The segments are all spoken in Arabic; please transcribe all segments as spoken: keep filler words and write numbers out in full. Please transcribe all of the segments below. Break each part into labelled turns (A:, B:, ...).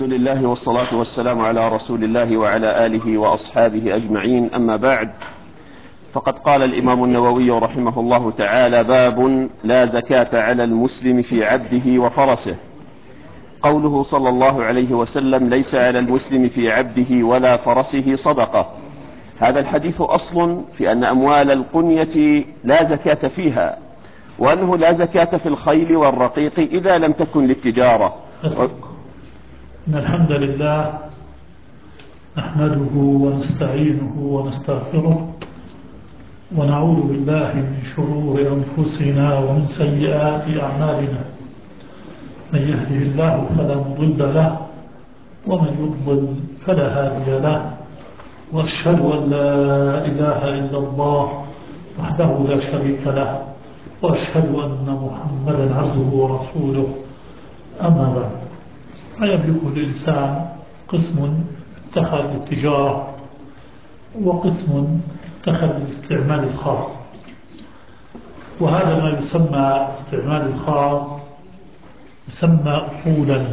A: الحمد لله والصلاة والسلام على رسول الله وعلى آله وأصحابه أجمعين، أما بعد، فقد قال الإمام النووي رحمه الله تعالى: باب لا زكاة على المسلم في عبده وفرسه. قوله صلى الله عليه وسلم: ليس على المسلم في عبده ولا فرسه صدقة. هذا الحديث أصل في أن أموال القنية لا زكاة فيها، وأنه لا زكاة في الخيل والرقيق إذا لم تكن للتجارة. و...
B: إن الحمد لله نحمده ونستعينه ونستغفره ونعوذ بالله من شرور أنفسنا ومن سيئات أعمالنا. من يهده الله فلا مضل له ومن يضلل فلا هادي له، وأشهد أن لا إله إلا الله وحده لا شريك له، وأشهد أن محمدا عبده ورسوله. أما بعد، فيملك الإنسان قسم اتخذ للتجارة وقسم اتخذ للاستعمال الخاص، وهذا ما يسمى الاستعمال الخاص يسمى أصولا.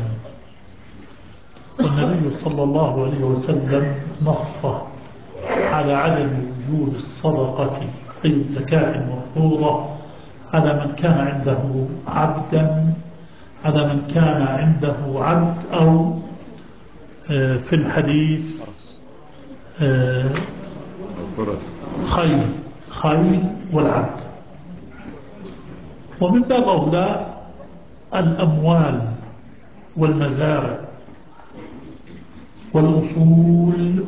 B: والنبي صلى الله عليه وسلم نص على عدم وجوب الصدقة أي الزكاة المفروضة على من كان عنده عبدا على من كان عنده عبد أو في الحديث خيل خيل والعبد. ومن باب أولى الأموال والمزارع والأصول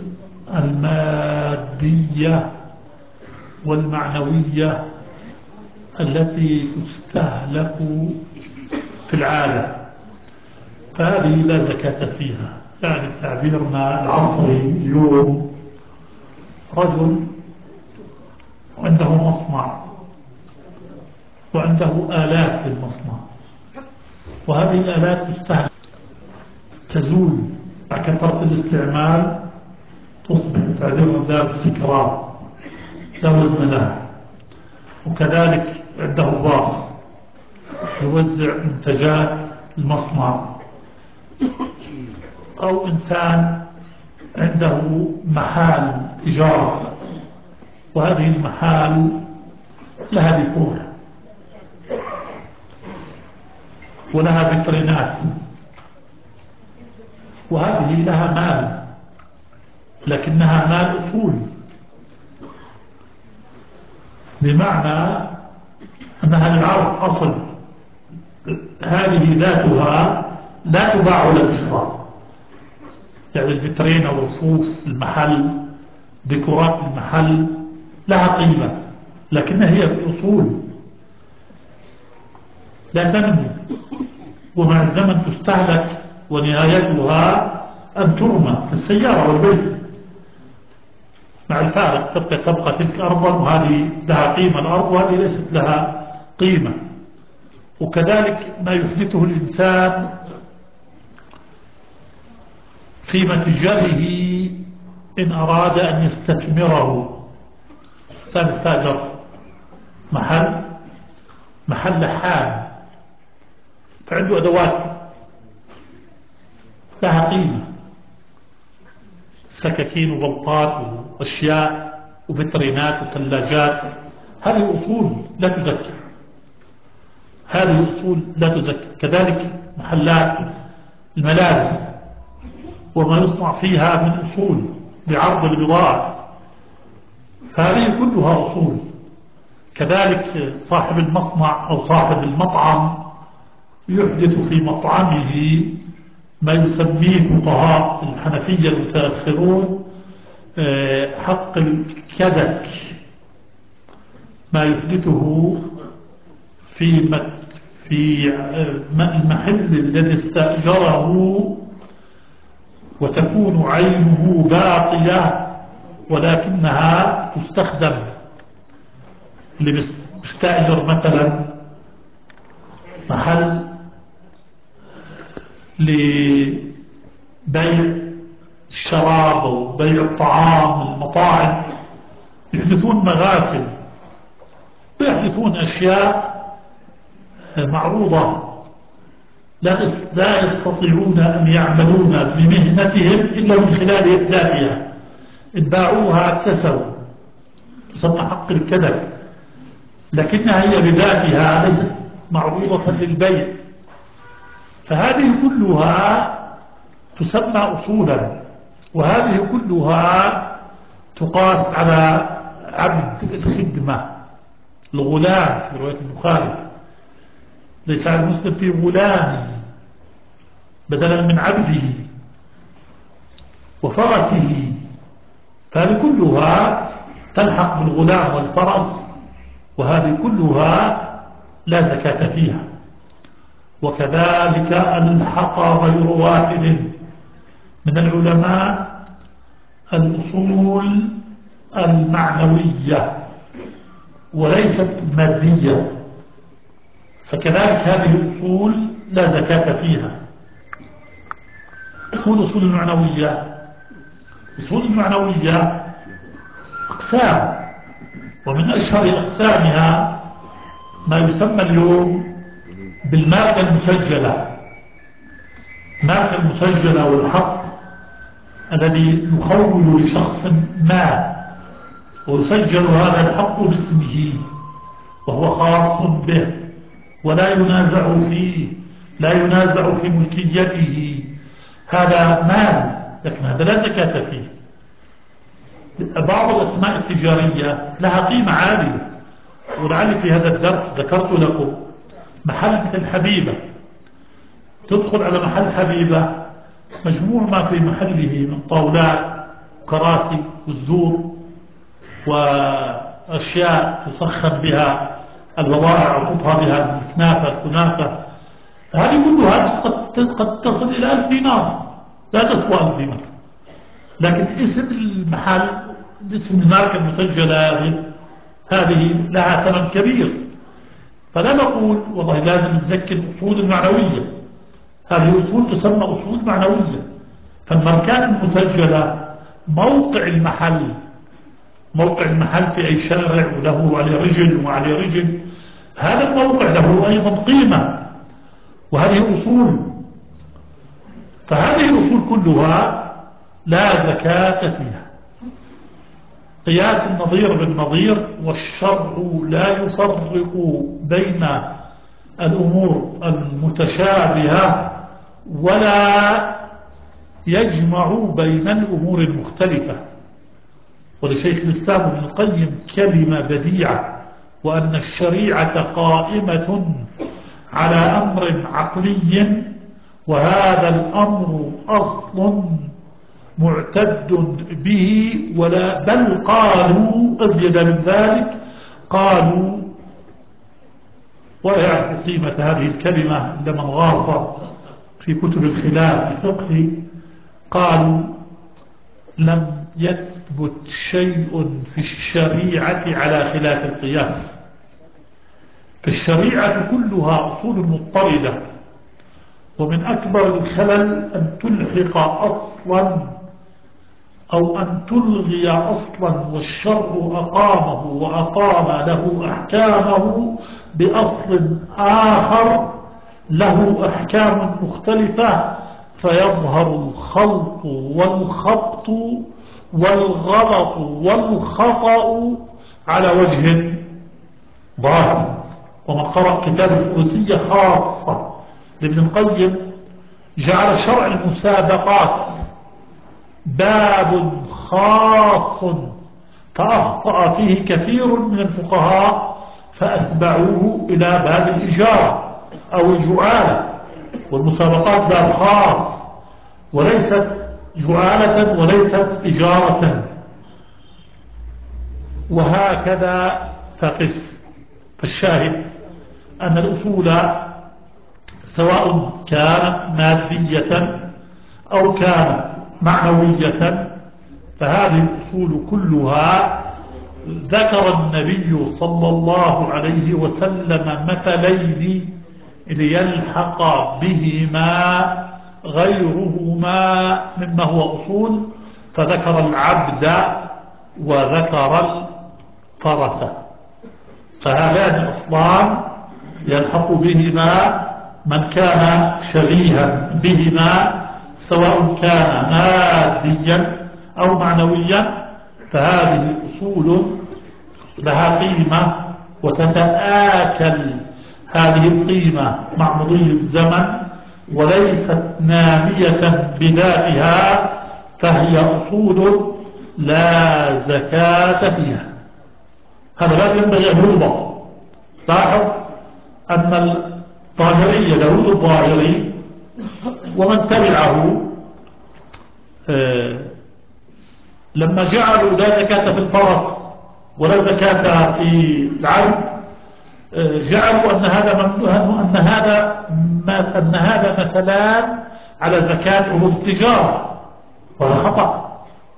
B: المادية والمعنوية التي تستهلك في العالم، فهذه لا زكاة فيها. يعني تعبيرنا العصري اليوم: رجل عنده مصنع وعنده آلات في المصنع، وهذه الآلات تستهلك، تزول مع كثرة الاستعمال، تصبح تعبير ذات سكرات لا وزن لها. وكذلك عنده باص يوزع منتجات المصنع، أو إنسان عنده محال إيجار، وهذه المحال لها ديكور ولها فيترينات، وهذه لها مال، لكنها مال أصول، بمعنى أنها للعرض أصل. هذه ذاتها لا تباع ولا تشترى. يعني الفيترين أو الرفوف المحل، ديكورات المحل لها قيمة، لكنها هي الأصول لا تنمو، ومع الزمن تستهلك، ونهايتها أن ترمى السيارة والبيت. مع الفارق تبقى تبقى تلك أرضا، وهذه لها قيمة الأرض وهذه ليست لها قيمة. وكذلك ما يحدثه الإنسان في متجره إن أراد أن يستثمره. إنسان استأجر محل محل حال، فعنده أدوات لها قيمة، سكاكين وبلطات وأشياء وفيترينات وثلاجات. هذه أصول لا تزكى، هذه أصول لا تزكى. كذلك محلات الملابس وما يصنع فيها من أصول لعرض البضاعة، فهذه كلها أصول. كذلك صاحب المصنع أو صاحب المطعم يحدث في مطعمه ما يسميه فقهاء الحنفية المتأخرون حق الكدك، ما يحدثه في في المحل الذي استأجره، وتكون عينه باقية ولكنها تستخدم. اللي بيستأجر مثلا محل لبيع الشراب أو بيع الطعام، المطاعم يحدثون مغاسل ويحدثون أشياء معروضة لا لا يستطيعون أن يعملون بمهنتهم إلا من خلال إثباتها. إن باعوها كسبوا، تسمى حق الكذب، لكنها هي بذاتها ليست معروضة للبيع. فهذه كلها تسمى أصولا، وهذه كلها تقاس على عبد الخدمة، الغلام في رواية البخاري: ليس على المسلم في غلام بدلا من عبده وفرسه. فهذه كلها تلحق بالغلام والفرس، وهذه كلها لا زكاة فيها. وكذلك ألحق غير واحد من العلماء الأصول المعنوية وليست المادية، فكذلك هذه الأصول لا زكاة فيها. أصول أصول المعنوية أصول المعنوية أقسام، ومن أشهر أقسامها ما يسمى اليوم بالماركة المسجلة. الماركة المسجلة والحق الذي يخول لشخص ما، ويسجل هذا الحق باسمه وهو خاص به، ولا ينازع فيه، لا ينازع في ملكيته. هذا مال، لكن هذا لا زكاة فيه. بعض الأسماء التجارية لها قيمة عالية، ولعلي في هذا الدرس ذكرت لكم محل مثل حبيبة. تدخل على محل حبيبة، مجموع ما في محله من طاولات وكراسي وزدور وأشياء تسخن بها البضائع وتطهى بها الكنافة الكنافة. هذه كلها قد قد تصل إلى ألف دينار، لا تسوى ألف دينار، لكن اسم المحل، اسم الماركة المسجلة هذه لها ثمن كبير. فلا نقول والله لازم نزكي الأصول المعنوية، هذه الأصول تسمى أصول معنوية. فالماركات المسجلة موقع المحل، موقع المحل في أي شارع وله عليه رجل وعليه رجل، هذا الموقع له أيضا قيمة، وهذه أصول. فهذه الأصول كلها لا زكاة فيها. قياس النظير بالنظير، والشرع لا يفرق بين الأمور المتشابهة ولا يجمع بين الأمور المختلفة. ولشيخ الإسلام ابن القيم كلمة بديعة: وأن الشريعة قائمة على أمر عقلي، وهذا الأمر أصل معتد به، ولا بل قالوا أزيد من ذلك، قالوا ولا يعرف قيمة هذه الكلمة إلا من غاص في كتب الخلاف الفقهي، قالوا لم يثبت شيء في الشريعة على خلاف القياس. فالشريعة كلها أصول مضطردة، ومن أكبر الخلل أن تلحق أصلا أو أن تلغي أصلا والشرع أقامه وأقام له أحكامه بأصل آخر له أحكام مختلفة، فيظهر الخلط والخبط والغلط والخطأ على وجه ظاهر. ومن قرأ كتاب الفروسية خاصة لابن القيم جعل شرع المسابقات باب خاص، فأخطأ فيه كثير من الفقهاء فأتبعوه إلى باب الإجارة أو الجعالة. والمسابقات باب خاص، وليست جعالة وليست إجارة، وهكذا فقس. فالشاهد أن الأصول سواء كانت مادية أو كانت معنوية، فهذه الأصول كلها ذكر النبي صلى الله عليه وسلم مثلين ليلحق بهما غيرهما مما هو أصول، فذكر العبد وذكر الفرس. فهذان الأصلان يلحق بهما من كان شبيها بهما سواء كان ماديا أو معنويا، فهذه أصول لها قيمة وتتآكل هذه القيمة مع مضي الزمن، وليست نامية بذاتها، فهي أصول لا زكاة فيها. هذا لا ينبغي أن يوضع. لاحظ أن الظاهرية داود الظاهري ومن تبعه آه لما جعلوا لا زكاة في الفرس ولا زكاة في العبد، آه جعلوا أن هذا ممنوع، أن هذا أن هذا مثلان على زكاة عروض التجارة، وهذا خطأ.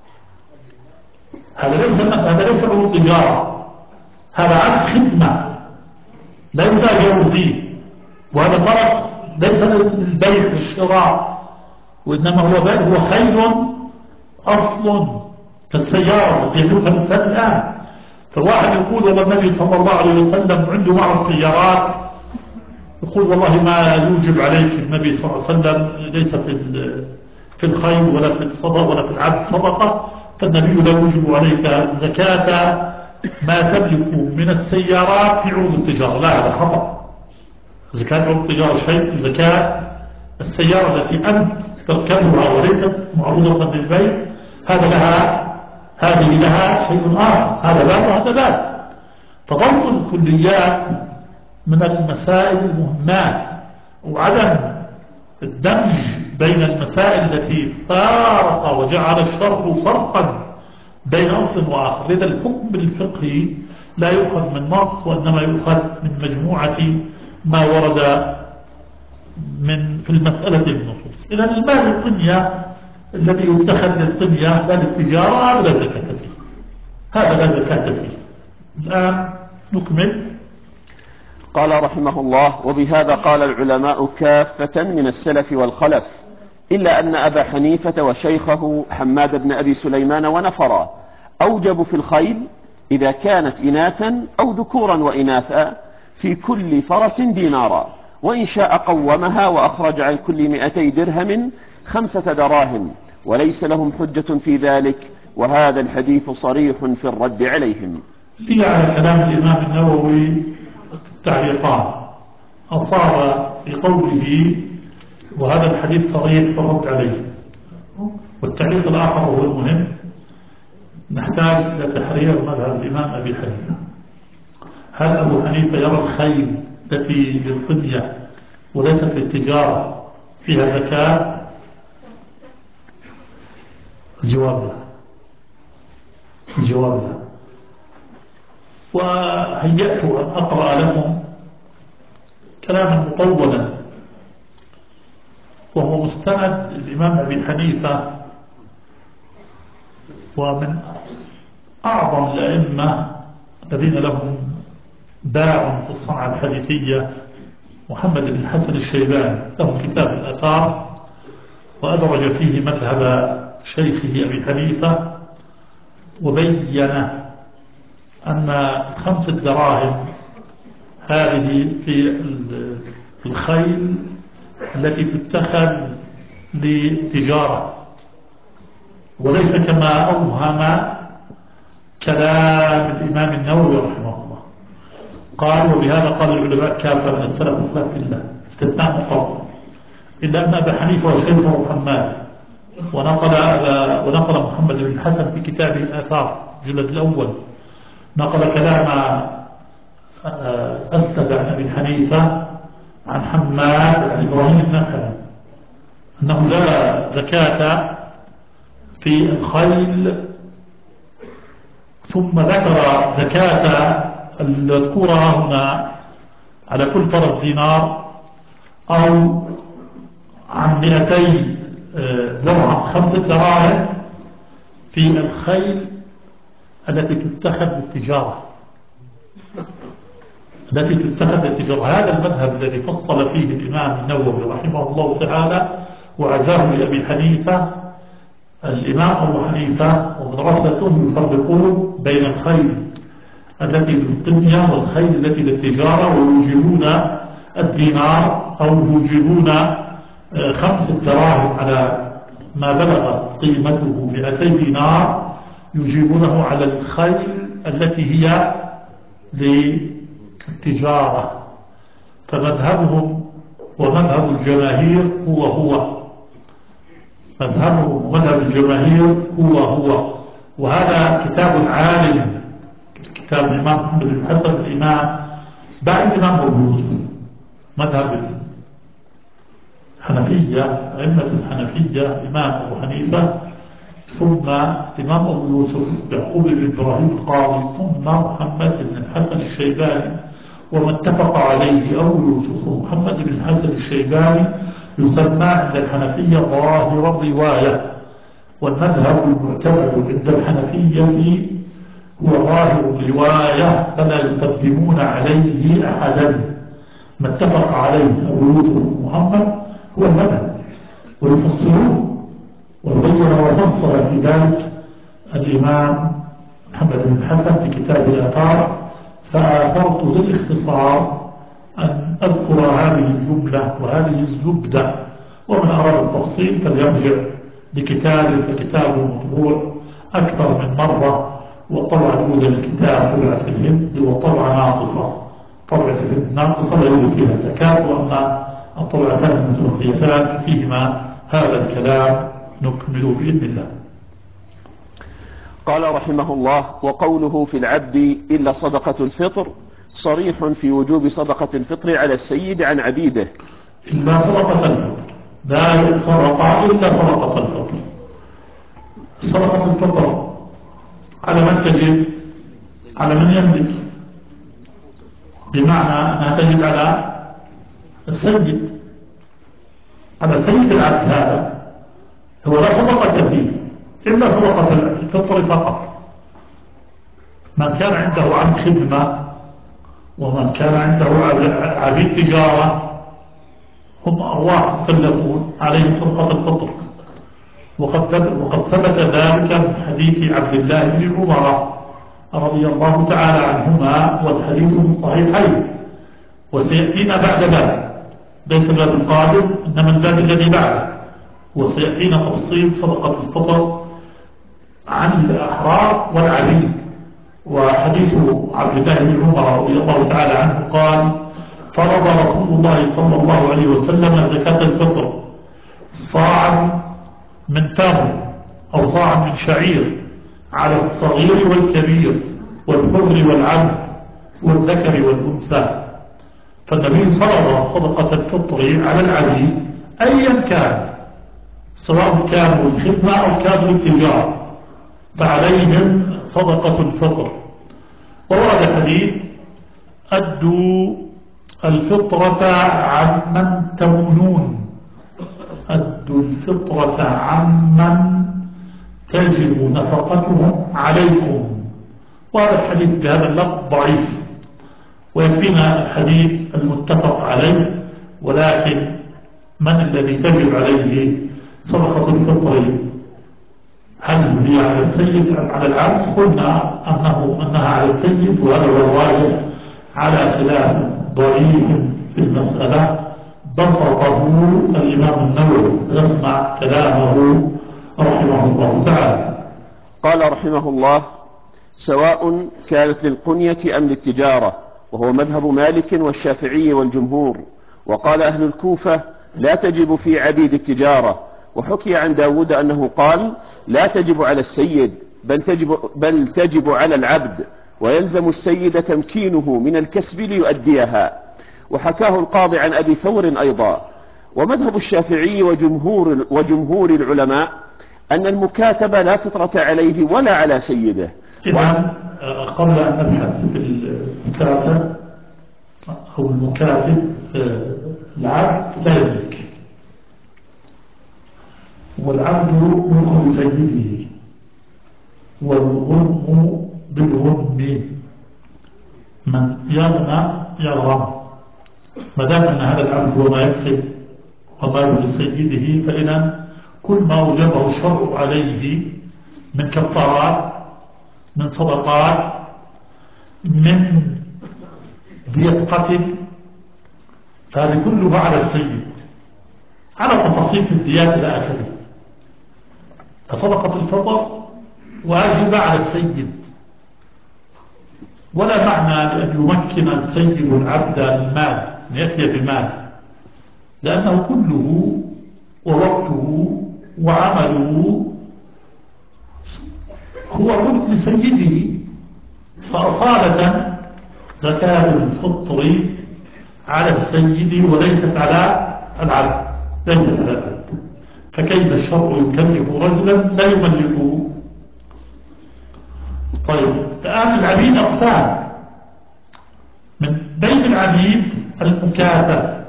B: هذا ليس هذا ليس عروض تجارة، هذا عقد خدمة لا يتاجر فيه، وهذا فرس ليس للبيع والشراء، وإنما هو بيع، هو خيل أصل كالسيارة التي يملكها الإنسان الآن. فواحد يقول والله النبي صلى الله عليه وسلم عنده معرض سيارات، يقول والله ما يوجب عليك النبي صلى الله عليه وسلم ليس في في الخيل ولا في الصدقة ولا في العبد صدقة، فالنبي لا يوجب عليك زكاة ما تملك من السيارات في عروض التجارة. لا، هذا خطأ. زكاة عروض التجارة شيء، زكاة السيارة التي أنت تركبها وليست معروضة للبيع هذا لها هذه لها شيء آخر، هذا باب وهذا باب. فضبط الكليات من المسائل المهمات، وعدم الدمج بين المسائل التي فارق وجعل الشرع فرقا بين أصل وآخر. لذا الحكم الفقهي لا يؤخذ من نص، وإنما يؤخذ من مجموعة ما ورد من في المسألة النصوص. إذا المال القنية الذي يتخذ للقنية لا للتجارة هذا لا زكاة فيه، هذا لا زكاة فيه. الآن نكمل.
A: قال رحمه الله: وبهذا قال العلماء كافة من السلف والخلف، إلا أن أبا حنيفة وشيخه حماد بن أبي سليمان ونفرا أوجبوا في الخيل إذا كانت إناثا أو ذكورا وإناثا في كل فرس دينارا، وإن شاء قومها وأخرج عن كل مئتي درهم خمسة دراهم، وليس لهم حجة في ذلك، وهذا الحديث صريح في الرد عليهم.
B: في على كلام الإمام النووي تعليقان. أصاب في قوله وهذا الحديث صريح في الرد عليه، والتعليق الآخر هو المهم. نحتاج إلى تحرير مذهب الإمام أبي حنيفة. هل أبو حنيفة يرى الخيل التي للقنية وليست للتجارة فيها زكاة؟ الجواب لا، الجواب لا. وهيأت أن أقرأ لكم كلاما مطولا وهو مستند الإمام أبي حنيفة، ومن أعظم الأئمة الذين لهم باع في الصنعة الحديثية، محمد بن الحسن الشيباني، له كتاب الآثار وأدرج فيه مذهب شيخه أبي حنيفة، وبين أن الخمس الدراهم هذه في الخيل التي تتخذ للتجارة، وليس كما أوهم كلام الإمام النووي رحمه الله. قال وبهذا قال العلماء كافة من السلف والخلف إلا استثناء مقرر، إلا أن أبا حنيفة وشيخه حماد ونقل ونقل محمد بن الحسن في كتابه الآثار الجلد الأول نقل كلام أسند عن أبي حنيفة عن حماد عن إبراهيم النخعي أنه لا زكاة في الخيل، ثم ذكر زكاة المذكورة هنا على كل فرس دينار أو عن مئتي درهم خمسة دراهم في الخيل التي تتخذ للتجارة، التي تتخذ للتجارة. هذا المذهب الذي فصل فيه الإمام النووي رحمه الله تعالى وعزاه لأبي حنيفة. الإمام أبو حنيفة ومدرسته يفرقون بين الخيل التي للقنية والخيل التي للتجارة، ويوجبون الدينار أو يوجبون خمسة دراهم على ما بلغت قيمته مئتي دينار يجيبونه على الخيل التي هي للتجارة. فمذهبهم ومذهب الجماهير هو هو مذهبهم ومذهب الجماهير هو هو وهذا كتاب عالم، كتاب الإمام محمد بن حسن الإمام بعد الإمام أبو يوسف، مذهب الحنفية، أئمة الحنفية الإمام أبو حنيفة، ثم الإمام أبو يوسف يعقوب بن إبراهيم القاضي، ثم محمد بن الحسن الشيباني. وما اتفق عليه أبو يوسف ومحمد بن الحسن الشيباني يسمى عند الحنفية ظاهر الرواية، والمذهب المعتمد عند الحنفية هو ظاهر الرواية، فلا يقدمون عليه أحدا. ما اتفق عليه أبو يوسف ومحمد هو المذهب، ويفصلون وبين وفصل في ذلك الإمام محمد بن الحسن في كتاب الآثار، فآثرت للاختصار أن أذكر هذه الجملة وهذه الزبدة، ومن أراد التفصيل فليرجع لكتابه، فكتابه مطبوع أكثر من مرة، والطبعة الأولى للكتاب طبعت في الهند وطبعة ناقصة، طبعة الهند ناقصة لا يوجد فيها زكاة، وأما الطبعتان المتبقيتان فيهما هذا الكلام نكمل بإذن الله.
A: قال رحمه الله: وقوله في العبد إلا صدقة الفطر صريح في وجوب صدقة الفطر على السيد عن عبيده.
B: إلا صدقة الفطر، لا صدقة إلا صدقة الفطر. صدقة الفطر على من تجب؟ على من يملك، بمعنى أنها تجب على السيد، على سيد العبد. هذا هو لا صدقة فيه إلا صدقة الفطر فقط. من كان عنده عبد خدمة ومن كان عنده عبيد تجارة هم أرواح مكلفون عليهم صدقة الفطر، وقد وقد ثبت ذلك من حديث عبد الله بن عمر رضي الله تعالى عنهما، والحديث في الصحيحين، وسيأتينا بعد ذلك، ليس الباب القادم إنما الباب الذي بعده، وسيأتينا تفصيل صدقة الفطر عن الأحرار والعبيد. وحديث عبد الله بن عمر رضي الله تعالى عنه قال: فرض رسول الله صلى الله عليه وسلم زكاة الفطر صاعا من تمر أو صاعا من شعير على الصغير والكبير والحر والعبد والذكر والأنثى. فالنبي فرض صدقة الفطر على العبيد أيا كان، سواء كانوا الخدمة أو كانوا التجارة، فعليهم صدقة الفطر. وورد حديث: أدوا الفطرة عمن تمنون، أدوا الفطرة عمن تجب نفقتهم عليكم. وهذا الحديث بهذا اللفظ ضعيف، ويكفينا الحديث المتفق عليه. ولكن من الذي تجب عليه صدقة الفطر؟ هل هي على السيد أم على العبد؟ قلنا أنه أنها على السيد، وهذا هو الراجح على خلاف ضعيف في المسألة بسطه الإمام النووي. نسمع كلامه رحمه الله تعالى.
A: قال رحمه الله: سواء كانت للقنية أم للتجارة، وهو مذهب مالك والشافعي والجمهور. وقال أهل الكوفة: لا تجب في عبيد التجارة. وحكي عن داود أنه قال: لا تجب على السيد بل تجب, بل تجب على العبد، ويلزم السيد تمكينه من الكسب ليؤديها. وحكاه القاضي عن أبي ثور أيضا. ومذهب الشافعي وجمهور, وجمهور العلماء أن المكاتب لا فطرة عليه ولا على سيده.
B: إذن قبل أن نبحث في المكاتب أو المكاتب، العبد لا يملك، والعبد ملك سيده، والغنم بالغنم، من يغنى يغرم. ما دام أن هذا العبد هو ما يكسب وماله لسيده، فإذا كل ما أوجبه الشرع عليه من كفارات، من صدقات، من دية قتل، هذه كلها على السيد، على تفاصيل في الديات إلى آخره. فصدقة الفطر واجبة على السيد، ولا معنى لأن يمكن السيد العبد المال أن يأتي بمال، لأنه كله ووقته وعمله هو ملك لسيده. فأصالة زكاة الفطر على السيد وليست على العبد، ليست على العبد. فكيف الشرع يكلف رجلا لا يملكه؟ طيب الآن العبيد أقسام، من بين العبيد المكاتب،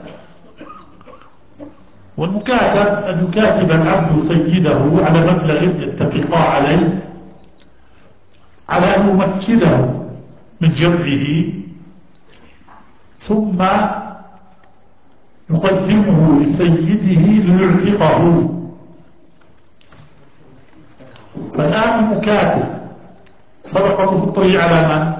B: والمكاتب أن يكاتب العبد سيده على مبلغ يتفقا عليه، على أن يمكنه من جمعه ثم يقدمه لسيده ليعتقه. فالآن المكاتب صدقة فطره على من؟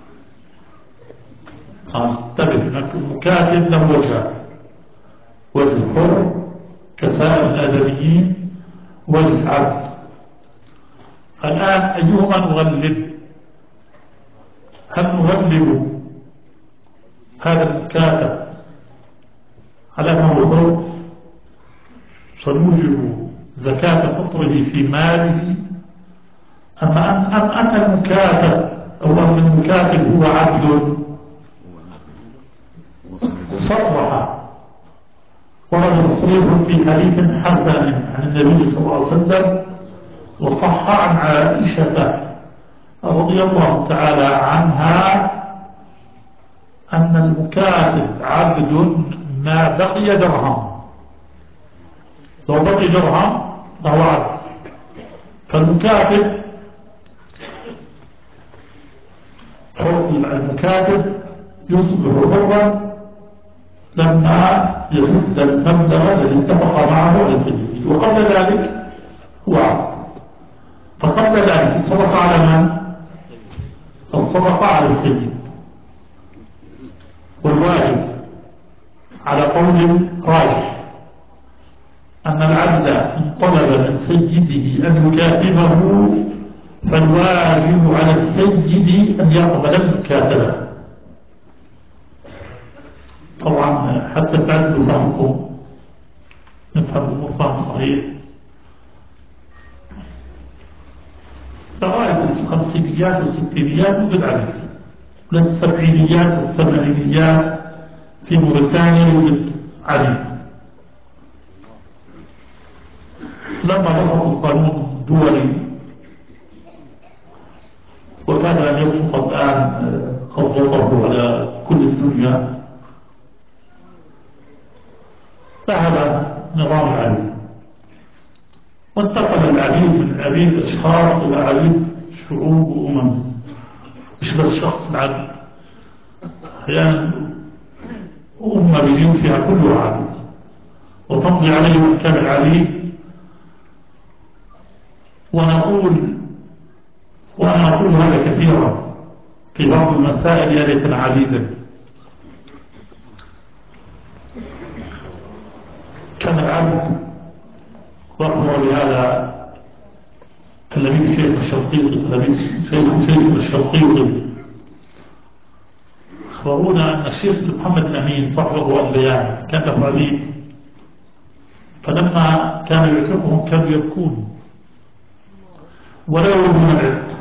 B: انتبه، المكاتب له وجه: وجه حر كسائر الآدميين، وجه عبد. الآن أيهما نغلب؟ هل نغلب هذا المكاتب على أنه حر فنوجب زكاة فطره في ماله، أم أن أم أن المكاتب أو أن المكاتب هو عبد صرح ورد تصريح في حديث حسن عن النبي صلى الله عليه وسلم وصح عن عائشة رضي الله تعالى عنها أن المكاتب عبد ما بقي درهم، لو بقي درهم فهو عبد. فالمكاتب المكاتب يصبح حرا لما يسد المبلغ الذي اتفق معه على سيده، وقبل ذلك هو عبد. فقبل ذلك الصدقة على من؟ الصدقة على السيد. والواجب على قول راجح أن العبد إن طلب من سيده أن يكاتبه فالواجب على السيد أن يقبل المكاتبة. طبعا حتى تعدلوا فهمكم، نفهم الأمور فهم صحيح. لغاية الخمسينيات والستينيات وجد عبيد، للسبعينيات والثمانينيات في موريتانيا يوجد عبيد. لما رفضوا القانون الدولي وكان أن يبسط الآن خطوطه على كل الدنيا، ذهب نظام العبيد وانتقل العبيد من عبيد أشخاص إلى عبيد شعوب وأمم، مش بس شخص العبد، أحيانا أمة بجنسها كلها عبيد وتمضي عليه أحكام العبيد. ونقول وأنا أقول هذا كثيرا في بعض المسائل يا ليتنا عبيدا. كان العبد، وأخبر بهذا تلاميذ شيخ الشرقيطي، تلاميذ شيخ شيخ الشرقيطي أخبرونا أن الشيخ محمد الأمين صاحب أضواء البيان كان له عبيد، فلما كان يعتقهم كانوا يبكون ولا يريدون العتق.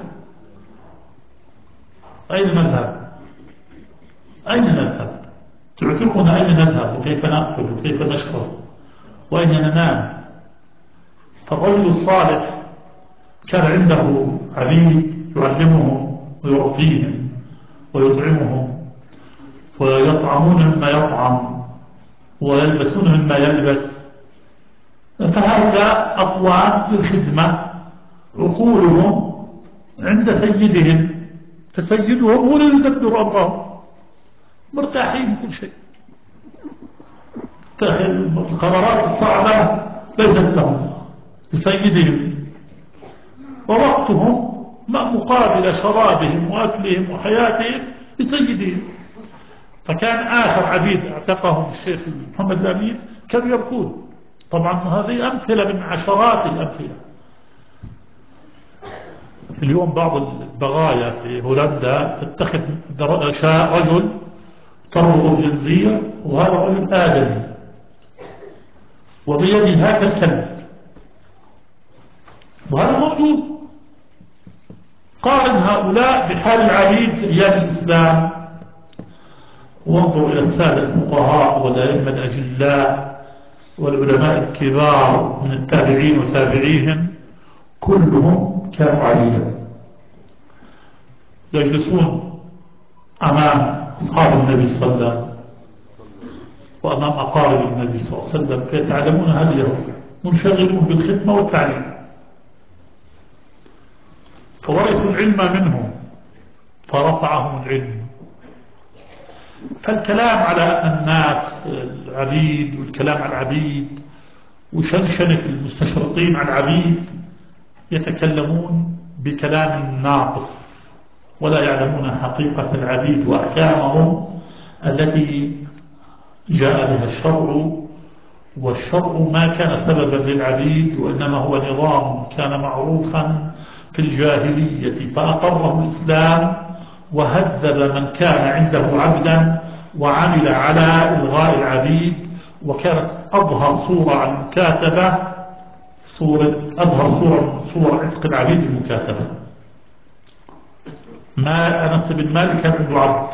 B: أين نذهب؟ أين نذهب؟ تعتقنا أين نذهب وكيف نأكل وكيف نشرب وأين ننام؟ فالرجل الصالح كان عنده عبيد يعلمهم ويربيهم ويطعمهم ويطعمون مما يطعم ويلبسون مما يلبس. فهؤلاء أقوام للخدمة، عقولهم عند سيدهم، فسيدهم هو الذي يدبر أمرهم، مرتاحين كل شيء. القرارات الصعبة ليست لهم، لسيدهم، ووقتهم مقابل شرابهم وأكلهم وحياتهم لسيدهم. فكان آخر عبيد اعتقهم الشيخ محمد الأمين كانوا يبكون. طبعا هذه أمثلة من عشرات الأمثلة. اليوم بعض البغايا في هولندا تتخذ رجل تربط الجنزير، وهذا رجل آدمي وبيده هذا الكلب، وهذا موجود. قارن هؤلاء بحال العبيد في أيام الإسلام، وانظر إلى السادة الفقهاء والأئمة الأجلاء والعلماء الكبار من التابعين وتابعيهم، كلهم كانوا عبيدا يجلسون أمام أصحاب النبي صلى الله عليه وسلم وأمام أقارب النبي صلى الله عليه وسلم، فيتعلمون هديهم، منشغلون بالخدمة والتعليم، فورثوا العلم منهم فرفعهم العلم. فالكلام على الناس العبيد والكلام على العبيد وشنشنة المستشرقين على العبيد يتكلمون بكلام ناقص، ولا يعلمون حقيقة العبيد وأحكامهم التي جاء بها الشرع. والشرع ما كان سببا للعبيد، وإنما هو نظام كان معروفا في الجاهلية فأقره الإسلام وهذب من كان عنده عبدا وعمل على إلغاء العبيد. وكانت أظهر صورة على المكاتبة صورة أظهر صورة من صور عتق العبيد المكاتبة. ما أنس بن مالك كان عنده عبد،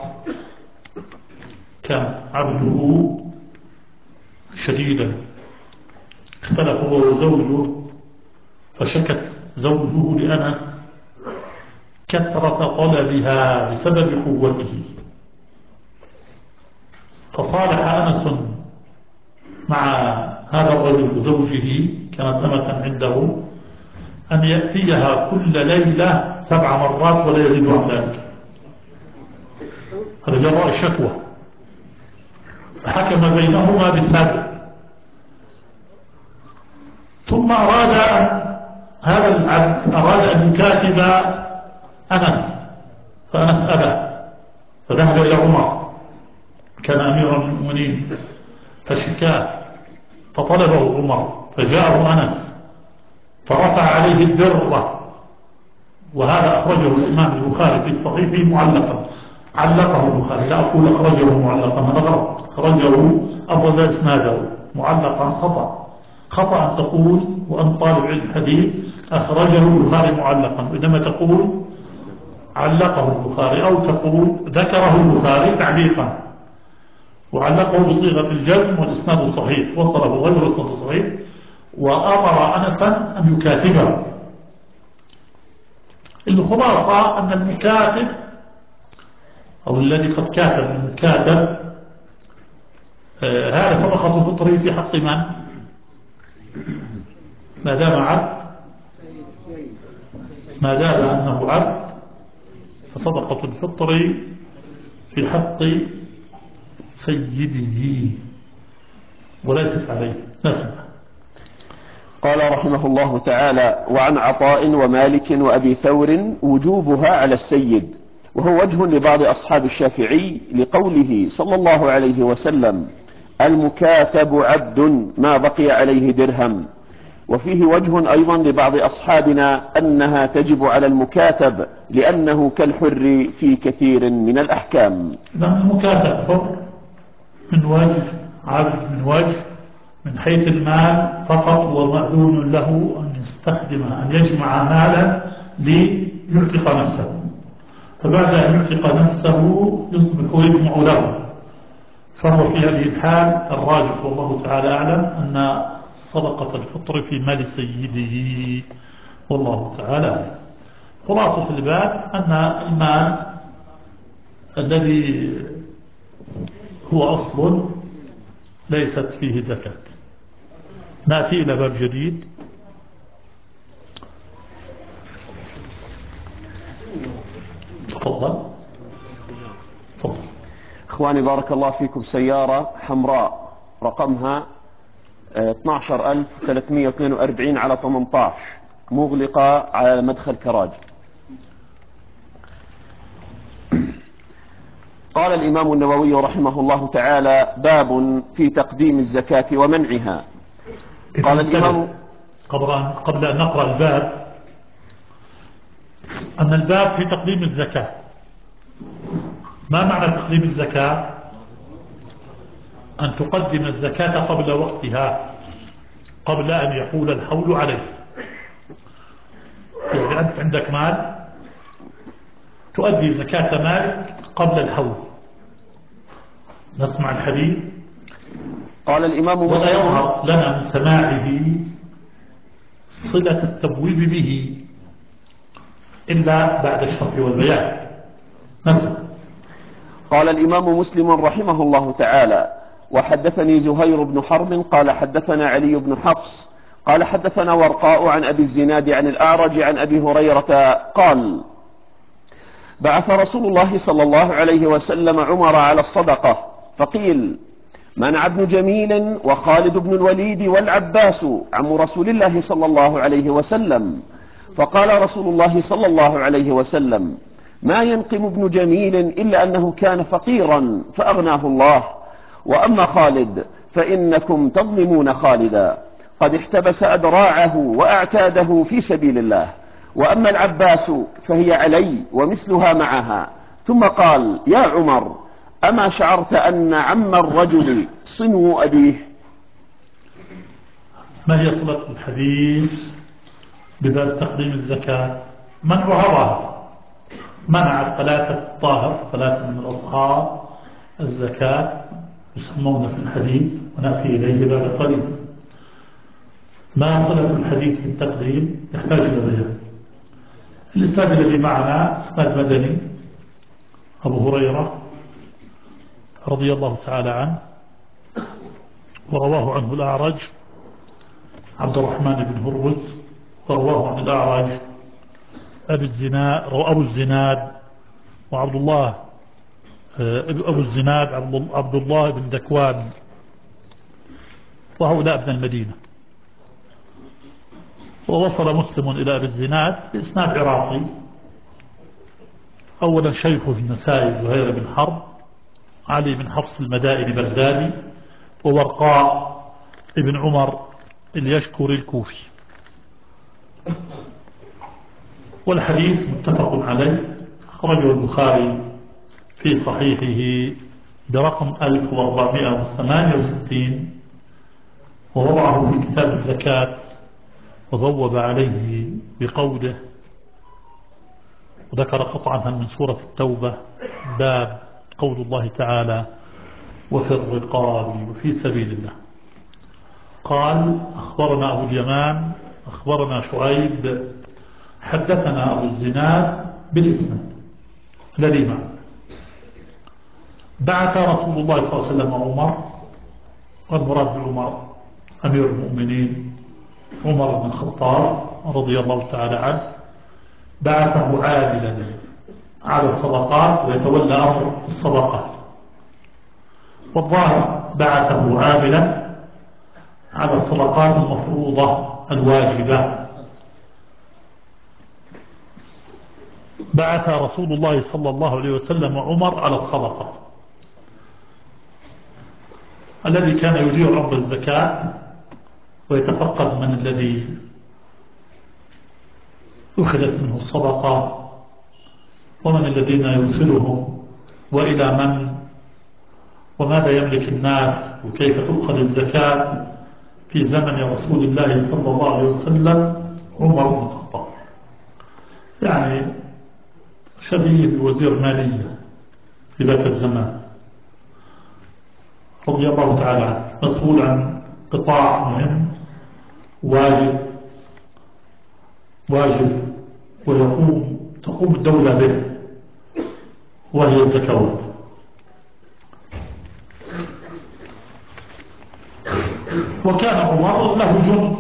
B: كان عبده شديدا، اختلف هو وزوجه، فشكت زوجه لأنس كثرة طلبها بسبب قوته، فصالح أنس مع هذا الرجل وزوجه، كانت أمة عنده، أن يأتيها كل ليلة سبع مرات ولا يزيد عن ذلك. هذا جراء الشكوى، حكم بينهما بسبع. ثم أراد أن هذا العبد أراد أن يكاتب أنس، فأنس أبى، فذهب إلى عمر كان أمير المؤمنين فشكاه، فطلبه عمر، فجاءه أنس فرفع عليه الدرة. وهذا أخرجه الإمام البخاري في صحيحه معلقا، علقه البخاري، لا أقول أخرجه معلقا، هذا غلط، أخرجه أبرز إسناده معلقا خطأ. خطأ أن تقول وأن طالب علم حديث أخرجه البخاري معلقا، وإنما تقول علقه البخاري، أو تقول ذكره البخاري تعليقا وعلقه بصيغة الجزم والإسناد صحيح، وصله غير الإسناد صحيح، وأمر أنسا أن يكاتبه. الخلاصة أن المكاتب أو الذي قد كاتب المكاتب آه هذا صدقة فطري في حق من؟ ما دام عبد، ما دام أنه عبد فصدقة الفطر في حق سيده وليست عليه. نسمع.
A: قال رحمه الله تعالى: وعن عطاء ومالك وأبي ثور وجوبها على السيد، وهو وجه لبعض أصحاب الشافعي لقوله صلى الله عليه وسلم: المكاتب عبد ما بقي عليه درهم. وفيه وجه أيضا لبعض أصحابنا أنها تجب على المكاتب لأنه كالحر في كثير من الأحكام.
B: لأن المكاتب حر من وجه، عبد من وجه، من حيث المال فقط، ومأذون له أن يستخدمه، أن يجمع مالا ليعتق نفسه، فبعد أن يعتق نفسه يصبح يجمع له. فهو في هذه الحال الراجح والله تعالى أعلم أن صدقة الفطر في مال سيده، والله تعالى أعلم. خلاصة الباب أن المال الذي هو أصل ليست فيه زكاة. نأتي إلى باب جديد. تفضل تفضل.
A: إخواني بارك الله فيكم، سيارة حمراء رقمها اثنا عشر ألف وثلاثمئة واثنين وأربعين على ثمانية عشر، مغلقة على مدخل كراج. قال الإمام النووي رحمه الله تعالى: باب في تقديم الزكاة ومنعها. قال الإمام
B: قبل أن, قبل أن نقرأ الباب، أن الباب في تقديم الزكاة. ما معنى تقديم الزكاة؟ أن تقدم الزكاة قبل وقتها، قبل أن يحول الحول عليه. يعني أنت عندك مال، تؤدي زكاة مالك قبل الحول. نسمع الحديث.
A: قال الإمام
B: ولا
A: مسلم:
B: يظهر لنا من سماعه صلة التبويب به إلا بعد الشرح والبيان. نسمع.
A: قال الإمام مسلم رحمه الله تعالى: وحدثني زهير بن حرب قال حدثنا علي بن حفص قال حدثنا ورقاء عن أبي الزناد عن الأعرج عن أبي هريرة قال: بعث رسول الله صلى الله عليه وسلم عمر على الصدقة، فقيل: منع ابن جميل وخالد بن الوليد والعباس عم رسول الله صلى الله عليه وسلم. فقال رسول الله صلى الله عليه وسلم: ما ينقم ابن جميل إلا أنه كان فقيرا فأغناه الله، وأما خالد فإنكم تظلمون خالدا، قد احتبس أدراعه وأعتاده في سبيل الله، وأما العباس فهي علي ومثلها معها. ثم قال: يا عمر، أما شعرت أن عم الرجل صنو أبيه؟
B: ما هي صلة الحديث بباب تقديم الزكاة؟ منعها ظاهر، منع ثلاثة الطاهر، ثلاثة من الأصحاب الزكاة يسمون في الحديث، ونأتي إليه بعد قليل. ما صلة الحديث بالتقديم؟ يحتاج إلى بيان. الإسناد الذي معنا إسناد مدني، أبو هريرة رضي الله تعالى عنه، ورواه عنه الأعرج عبد الرحمن بن هرمز، ورواه عن الأعرج أبي الزناد أبو الزناد وعبد الله أبو الزناد عبد الله بن ذكوان، وهؤلاء ابن المدينة. ووصل مسلم إلى أبي الزناد بإسناد عراقي. أولا شيخه النسائي زهير بن حرب، علي بن حفص المدائن بغدادي، وورقاء ابن عمر اليشكري الكوفي. والحديث متفق عليه، أخرجه البخاري في صحيحه برقم ألف وأربعمائة وثمانية وستين، ووضعه في كتاب الزكاة وبوب عليه بقوله، وذكر قطعة من سورة التوبة، باب قول الله تعالى: وفي الرقاب وفي سبيل الله. قال: أخبرنا أبو اليمان أخبرنا شعيب حدثنا أبو الزناد بالإسناد الذي معه. بعث رسول الله صلى الله عليه وسلم عمر، والمراد بعمر أمير المؤمنين عمر بن الخطاب رضي الله تعالى عنه، بعثه عادلا على الصدقات ويتولى أمر الصدقات. والظاهر بعثه عاملا على الصدقات المفروضة الواجبة. بعث رسول الله صلى الله عليه وسلم عمر على الصدقة. الذي كان يدير أمر الزكاة ويتفقد من الذي أخذت منه الصدقة ومن الذين يرسلهم وإلى من، وماذا يملك الناس، وكيف تؤخذ الزكاة في زمن رسول الله صلى الله عليه وسلم عمر بن الخطاب، يعني شبيه بوزير مالية في ذاك الزمان رضي الله تعالى عنه، مسؤول عن قطاع مهم واجب واجب ويقوم تقوم الدولة به، وهي الزكوات. وكان عمر له جند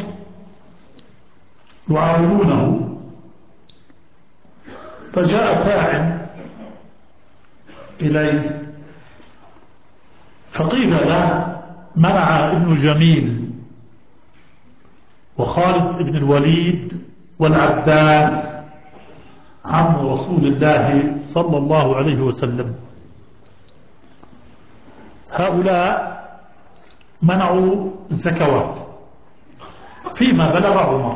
B: يعاونونه، فجاء ساع إليه فقيل له: منع ابن جميل وخالد بن الوليد والعباس عم رسول الله صلى الله عليه وسلم. هؤلاء منعوا الزكوات فيما بلغ عمر.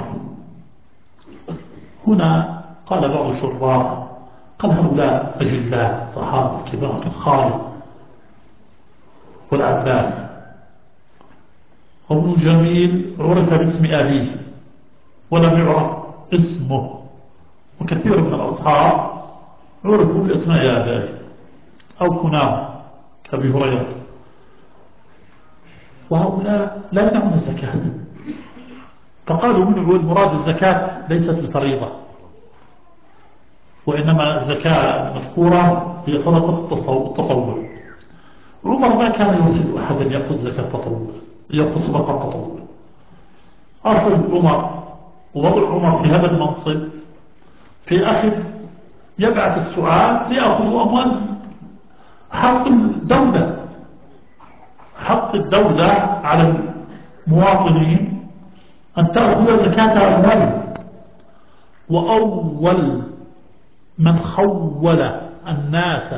B: هنا قال بعض الشراح قال هؤلاء أجلاء صحابة كبار خالد والعباس، وابن جميل عرف باسم أبيه ولم يعرف اسمه، وكثير من الأصحاب عرفوا بأسماء آبائه أو كناه كأبي هريرة، وهؤلاء لا يمنعون الزكاة. فقالوا منه المراد الزكاة ليست الفريضة، وإنما الزكاة المذكورة هي صدقة التطوع. عمر ما كان يرسل أحدا يأخذ زكاة التطوع، يأخذ صدقة التطوع. أصل عمر ووضع عمر في هذا المنصب في أخذ يبعث السعاة ليأخذوا أموال حق الدولة، حق الدولة على المواطنين أن تأخذ زكاة أموالهم. وأول من خول الناس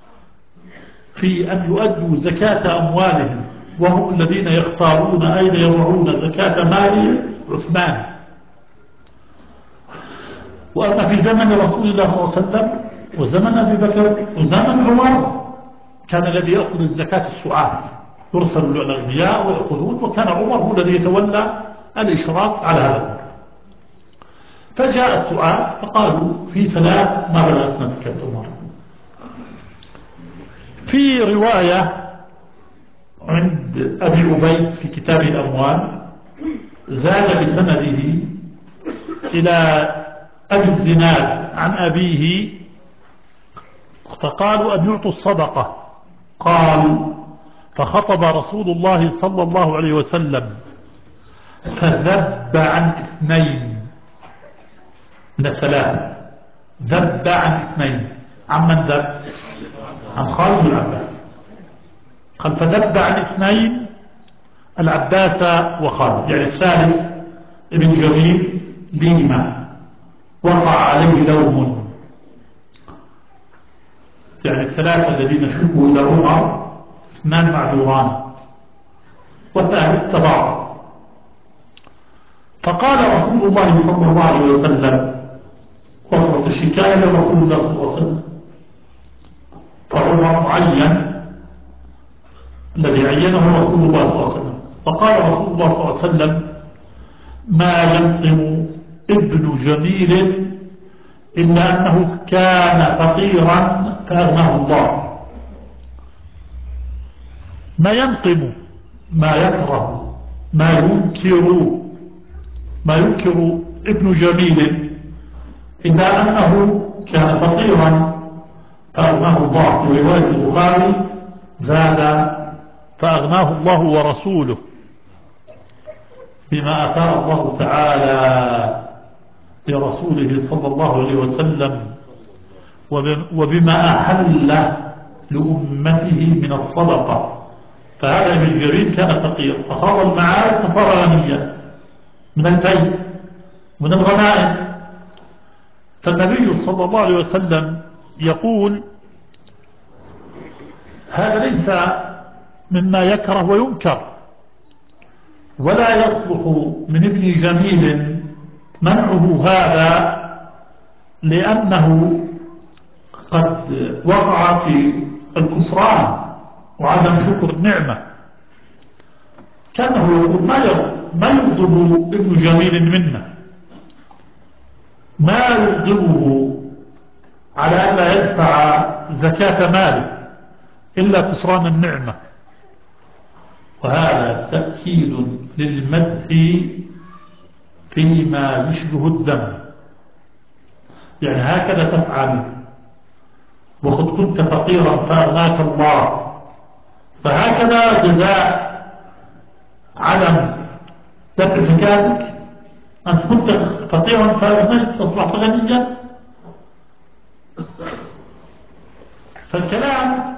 B: في أن يؤدوا زكاة أموالهم وهم الذين يختارون أين يضعون زكاة مالهم عثمان. وأما في زمن رسول الله صلى الله عليه وسلم وزمن أبي بكر وزمن عمر كان الذي يأخذ الزكاة السعاة، يرسل الأغنياء ويأخذون، وكان عمر هو الذي يتولى الإشراف على هذا الأمر. فجاء السعاة فقالوا في ثلاث ما بلغتنا زكاة عمر. في رواية عند أبي عبيد في كتاب الأموال زاد بسنده إلى أبي الزناد عن أبيه فقالوا أن يعطوا الصدقة. قال فخطب رسول الله صلى الله عليه وسلم فذب عن اثنين من الثلاثة، ذب عن اثنين. عمن ذب؟ عن خالد والعباس. قال فذب عن اثنين، العباس وخالد، يعني الثالث ابن جميل لما وقع عليه لوم، يعني الثلاثة الذين شكوا إلى عمر اثنان معذوران والثالث تبعض. فقال رسول الله صلى الله عليه وسلم وصلت الشكاية لرسول الله صلى الله عليه وسلم، فعمر معين الذي عينه رسول الله صلى الله عليه وسلم. فقال رسول الله صلى الله عليه وسلم ما ينقم ابن جميل إلا أنه كان فقيرا فأغناه الله. ما ينقم، ما يكره، ما ينكر، ما ينكر ابن جميل إلا أنه كان فقيرا فأغناه الله. في رواية البخاري زاد فأغناه الله ورسوله بما أفاء الله تعالى لرسوله صلى الله عليه وسلم وبما أحل لأمته من الصدقة. فهذا ابن جرير كان فقير فخاض المعارك فصار غنيا من الفيء من الغنائم. فالنبي صلى الله عليه وسلم يقول هذا ليس مما يكره وينكر، ولا يصلح من ابن جميل منعه هذا لأنه قد وقع في الكفران وعدم شكر النعمة. كانه يقول ما ما يغضب ابن جميل منا، ما يغضبه على أن لا يدفع زكاة ماله إلا كفران النعمة. وهذا تأكيد للمدح فيما يشبه الذم، يعني هكذا تفعل وقد كنت فقيرا فأغناك الله، فهكذا جزاء عدم دفع زكاتك أنت كنت فقيرا فأغنيت فأصبحت غنيا. فالكلام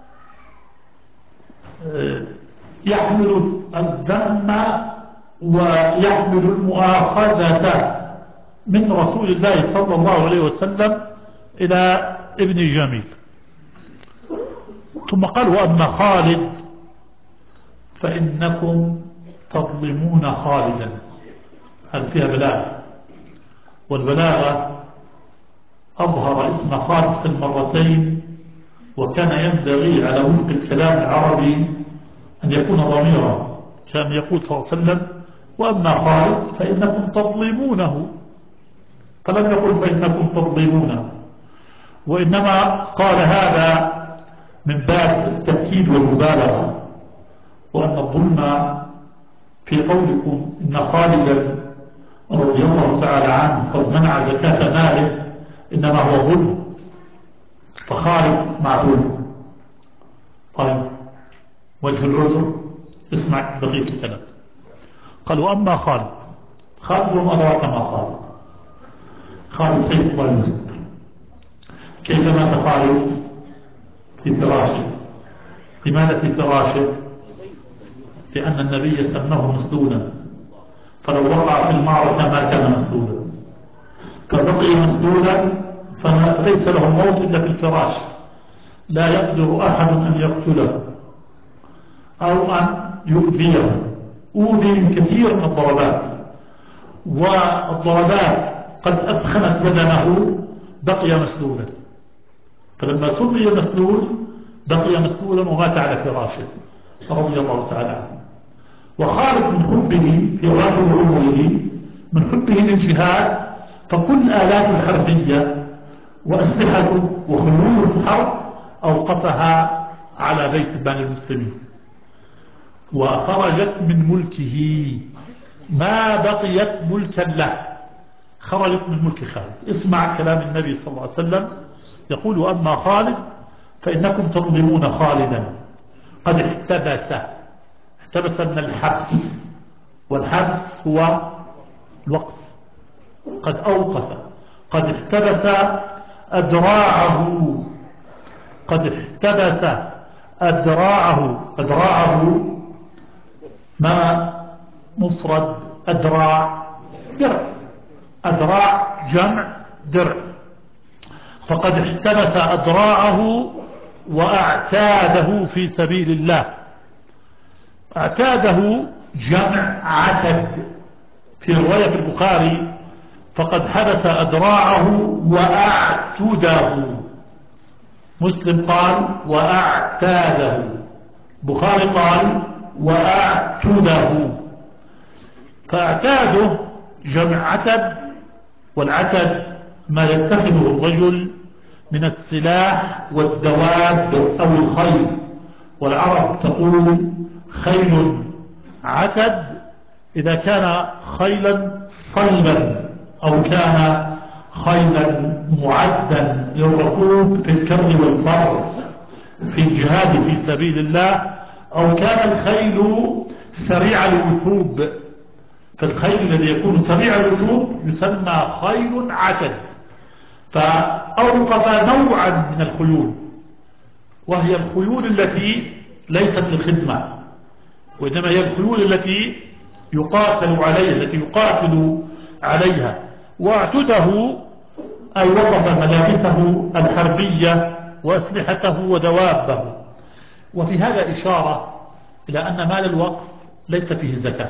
B: يحمل الذم ويحمل المؤاخذة من رسول الله صلى الله عليه وسلم إلى ابن جميل. ثم قال وأما خالد فإنكم تظلمون خالدا. هل فيها بلاغة؟ والبلاغة أظهر اسم خالد في المرتين، وكان ينبغي على وفق الكلام العربي أن يكون ضميرا، كان يقول صلى الله عليه وسلم وأما خالد فإنكم تظلمونه، فلم يقل فإنكم تظلمونه، وإنما قال هذا من باب التأكيد والمبالغة، وأن الظلم في قولكم إن خالدا رضي الله تعالى عنه قد منع زكاة ماله إنما هو ظلم، فخالد معذور. طيب، وجه العذر، اسمع بقية الكلام. قال وأما خالد، خالد وما أدراك ما خالد، خالد سيف الله المسلم. كيف مات خالد؟ في فراشه. لماذا في فراشه؟ لأن النبي سماه مسلولا، فلو وقع في المعركة ما كان مسلولا، فبقي مسلولا فليس له موت إلا في الفراش، لا يقدر أحد أن يقتله أو أن يؤذيه. أوذي كثير من الضربات، والضربات قد أثخنت بدنه، بقي مسلولا، فلما سمي مسلول بقي مسلولا ومات على فراشه رضي الله تعالى عنه. وخالد من حبه في آخر عمره، من حبه للجهاد، فكل آلات الحربية وأسلحته وخيول الحرب أوقفها على بيت المال المسلمين، وخرجت من ملكه، ما بقيت ملكا له، خرجت من ملك خالد. اسمع كلام النبي صلى الله عليه وسلم يقول وأما خالد فإنكم تظلمون خالدا قد احتبس. احتبس من الحبس، والحبس هو الوقف. قد أوقف، قد احتبس أدراعه، قد احتبس أدراعه. أدراعه ما مفرد أدراع؟ درع. أدراع جمع درع. فقد احتبس أدراعه وأعتاده في سبيل الله. اعتاده جمع عتد، في رواية في البخاري فقد حبس أدراعه وأعتده. مسلم قال وأعتاده، بخاري قال وأعتده. فاعتاده جمع عتد، والعتد ما يتخذه الرجل من السلاح والدواب أو الخيل، والعرب تقول خيل عتد إذا كان خيلا صلبا، أو كان خيلا معدا للركوب في الكر والفر في الجهاد في سبيل الله، أو كان الخيل سريع الوثوب، فالخيل الذي يكون سريع الوثوب يسمى خيل عتد. فأوقف نوعا من الخيول، وهي الخيول التي ليست للخدمة، وإنما هي الخيول التي يقاتل عليها، التي يقاتل عليها. واعتده أي وقف ملابسه الحربية وأسلحته ودوابه. وفي هذا إشارة إلى أن مال الوقف ليس فيه زكاة،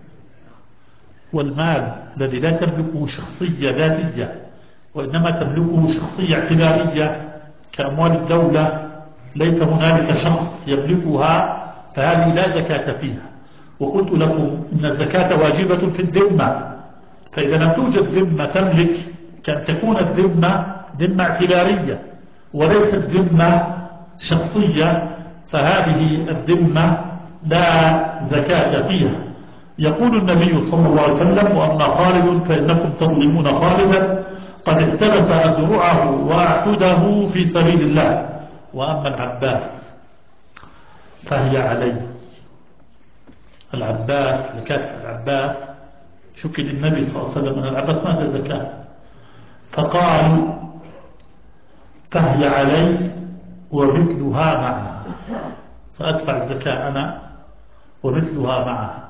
B: والمال الذي لا تملكه شخصية ذاتية وإنما تملكه شخصية اعتبارية كأموال الدولة، ليس هنالك شخص يملكها، فهذه لا زكاة فيها. وقلت لكم إن الزكاة واجبة في الذمة، فإذا لم توجد ذمة تملك، كأن تكون الذمة ذمة اعتبارية وليست ذمة شخصية، فهذه الذمة لا زكاة فيها. يقول النبي صلى الله عليه وسلم وأما خالد فإنكم تظلمون خالدا قد احتبس أدرعه وأعتده في سبيل الله. وأما العباس فهي عليه. العباس، زكاة العباس شكل النبي صلى الله عليه وسلم أن العباس ما عنده زكاة، فقال فهي علي ومثلها معها، سأدفع الزكاة أنا ومثلها معها.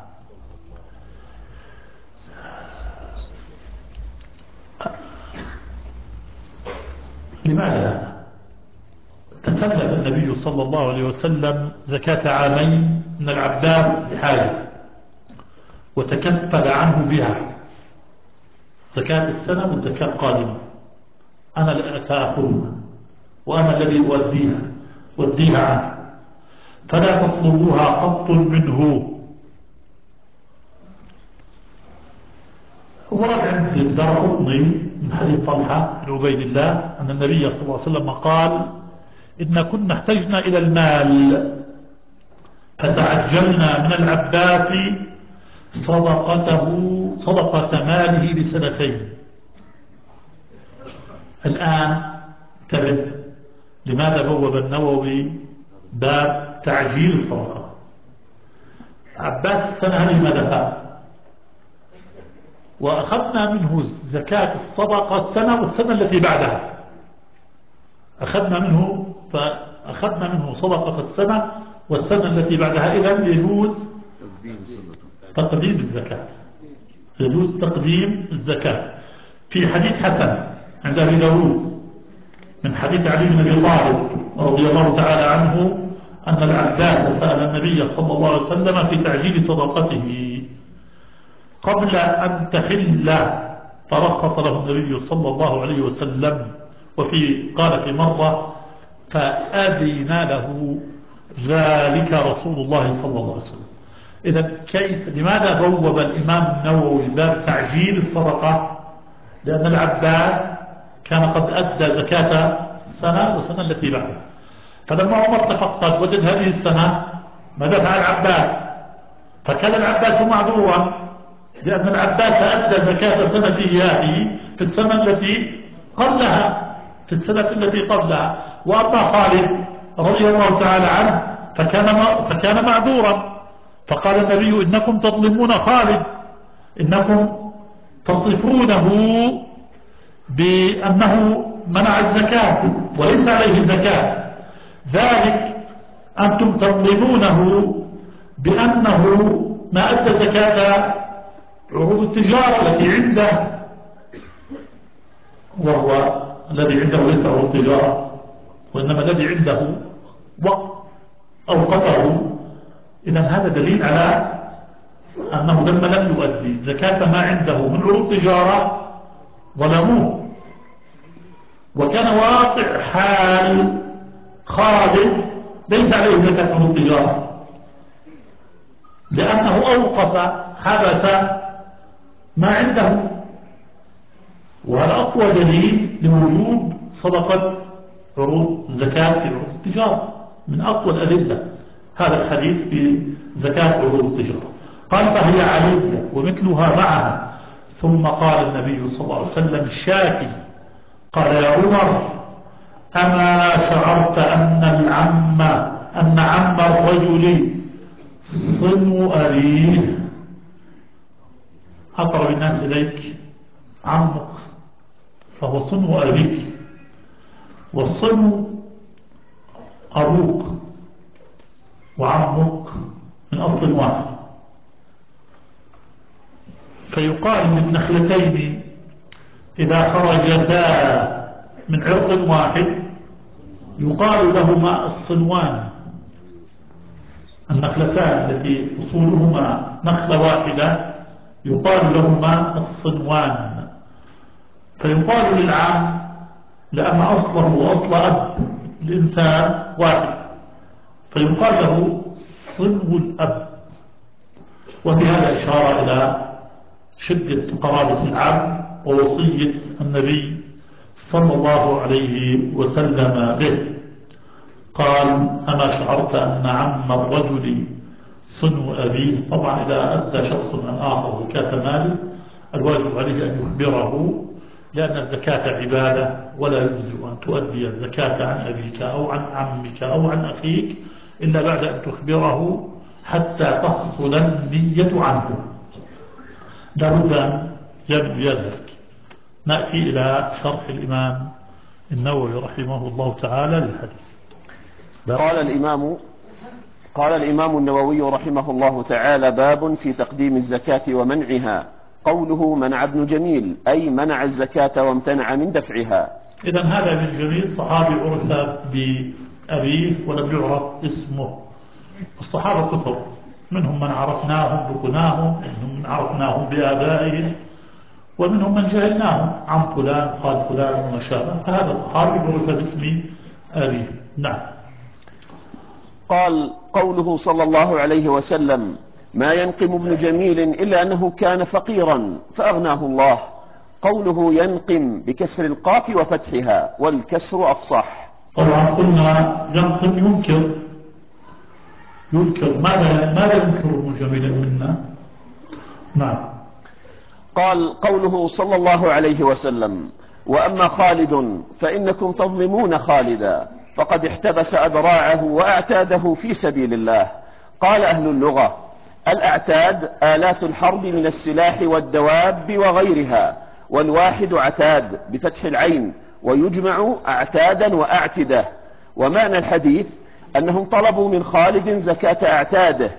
B: لماذا؟ تسلف النبي صلى الله عليه وسلم زكاة عامين أن العباس بحاجة وتكفل عنه بها، زكاة السنة والزكاة القادمة أنا سأخذها وأنا الذي أؤديها أؤديها عنه، فلا تطلبوها قط منه. ورد عند الدارقطني من حديث طلحة بن عبيد الله أن النبي صلى الله عليه وسلم قال: إن كنا احتجنا إلى المال فتعجلنا من العباس صدقته صدقة ماله لسنتين. الآن انتبه لماذا بوب النووي باب تعجيل الصدقة. عباس السنة هذه ما دفع، وأخذنا منه زكاة الصدقة السنة والسنة التي بعدها، أخذنا منه فأخذنا منه صدقة السنة والسنة التي بعدها. إذن يجوز تقديم الزكاة، يجوز تقديم الزكاة. في حديث حسن عند أبي داود من حديث علي بن أبي طالب رضي الله تعالى عنه أن العباس سأل النبي صلى الله عليه وسلم في تعجيل صدقته قبل أن تحل، فرخص له النبي صلى الله عليه وسلم. وفي قال في مرة: فأذن له ذلك رسول الله صلى الله عليه وسلم. إذا كيف لماذا بوب الإمام النووي باب تعجيل الصدقة؟ لأن العباس كان قد أدى زكاة السنة والسنة التي بعدها، فلما عمر تفقد وجد هذه السنة ماذا فعل العباس؟ فكان العباس معذورا، لأن العباس أدى زكاة سنته هذه في السنة التي قبلها في السنة التي قبلها. وأما خالد رضي الله تعالى عنه فكان فكان معذورا، فقال النبي: إنكم تظلمون خالد، إنكم تصفونه بأنه منع الزكاة وليس عليه زكاة، ذلك أنتم تظلمونه بأنه ما أدى زكاة عروض التجارة التي عنده، وهو الذي عنده ليس عروض التجارة وإنما الذي عنده وقت أوقفه. إذن هذا دليل على أنه لما لم يؤدي زكاة ما عنده من عروض التجارة ظلموه. وكان واقع حال خالد ليس عليه زكاة عروض التجارة لأنه أوقف حبس ما عنده، وهذا أقوى دليل لوجوب صدقة عروض الزكاة في عروض التجارة، من أقوى الأدلة هذا الحديث في زكاة عروض التجارة. قال: فهي علي ومثلها معها. ثم قال النبي صلى الله عليه وسلم الشاكي قال: يا عمر، أما شعرت أن العم أن عم الرجل صنو أبيه؟ أقرب الناس إليك عمك فهو صنو أبيك، والصنو أبوك وعمك من أصل واحد. فيقال للنخلتين إذا خرجتا من عرق واحد يقال لهما الصنوان. النخلتان التي أصولهما نخلة واحدة يقال لهما الصنوان. فيقال للعم لأن أصله وأصل أب الإنسان واحد، فيقال له صنو الأب. وفي هذا إشارة إلى شدة قرابة العم ووصية النبي صلى الله عليه وسلم به. قال: أما شعرت أن عم الرجل صنو أبيه؟ طبعا إذا أدى شخص من آخر زكاة ماله الواجب عليه أن يخبره، لأن الزكاة عبادة ولا يجوز أن تؤدي الزكاة عن أبيك أو عن عمك أو عن أخيك إلا بعد أن تخبره حتى تحصل النية عنه، لابد أن ينوي ذلك. نأتي إلى شرح الإمام النووي رحمه الله تعالى للحديث.
A: قال الإمام قال الإمام النووي رحمه الله تعالى: باب في تقديم الزكاة ومنعها. قوله منع ابن جميل أي منع الزكاة وامتنع من دفعها.
B: إذن هذا ابن جميل صحابي عرف بأبيه ولم يعرف اسمه. الصحابة كثر منهم من عرفناهم بكناهم، ومنهم من عرفناهم بآبائهم، ومنهم من جهلناهم عن فلان خال فلان وما شابه، فهذا الصحابي بعث باسم أبيه. نعم.
A: قال قوله صلى الله عليه وسلم: ما ينقم ابن جميل إلا أنه كان فقيرا فأغناه الله. قوله ينقم بكسر القاف وفتحها، والكسر أفصح.
B: طبعا قلنا ينقم ينكر، ينكر ماذا ماذا ينكر ابن جميل منا؟ نعم.
A: قال قوله صلى الله عليه وسلم: وأما خالد فإنكم تظلمون خالدا فقد احتبس أذراعه وأعتاده في سبيل الله. قال أهل اللغة: الأعتاد آلات الحرب من السلاح والدواب وغيرها، والواحد عتاد بفتح العين، ويجمع أعتادا وأعتدة. ومعنى الحديث أنهم طلبوا من خالد زكاة أعتاده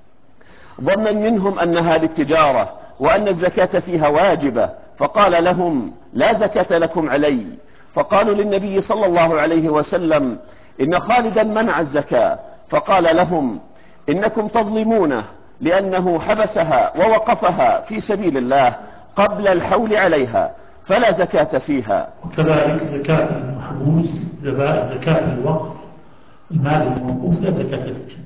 A: ظنا منهم أنها للتجارة وأن الزكاة فيها واجبة، فقال لهم: لا زكاة لكم علي. فقالوا للنبي صلى الله عليه وسلم: إن خالدا منع الزكاة. فقال لهم: إنكم تظلمونه لأنه حبسها ووقفها في سبيل الله قبل الحول عليها، فلا زكاة فيها.
B: وكذلك زكاة المحبوس، زكاة الوقف، المال الموقوف لا زكاة فيه.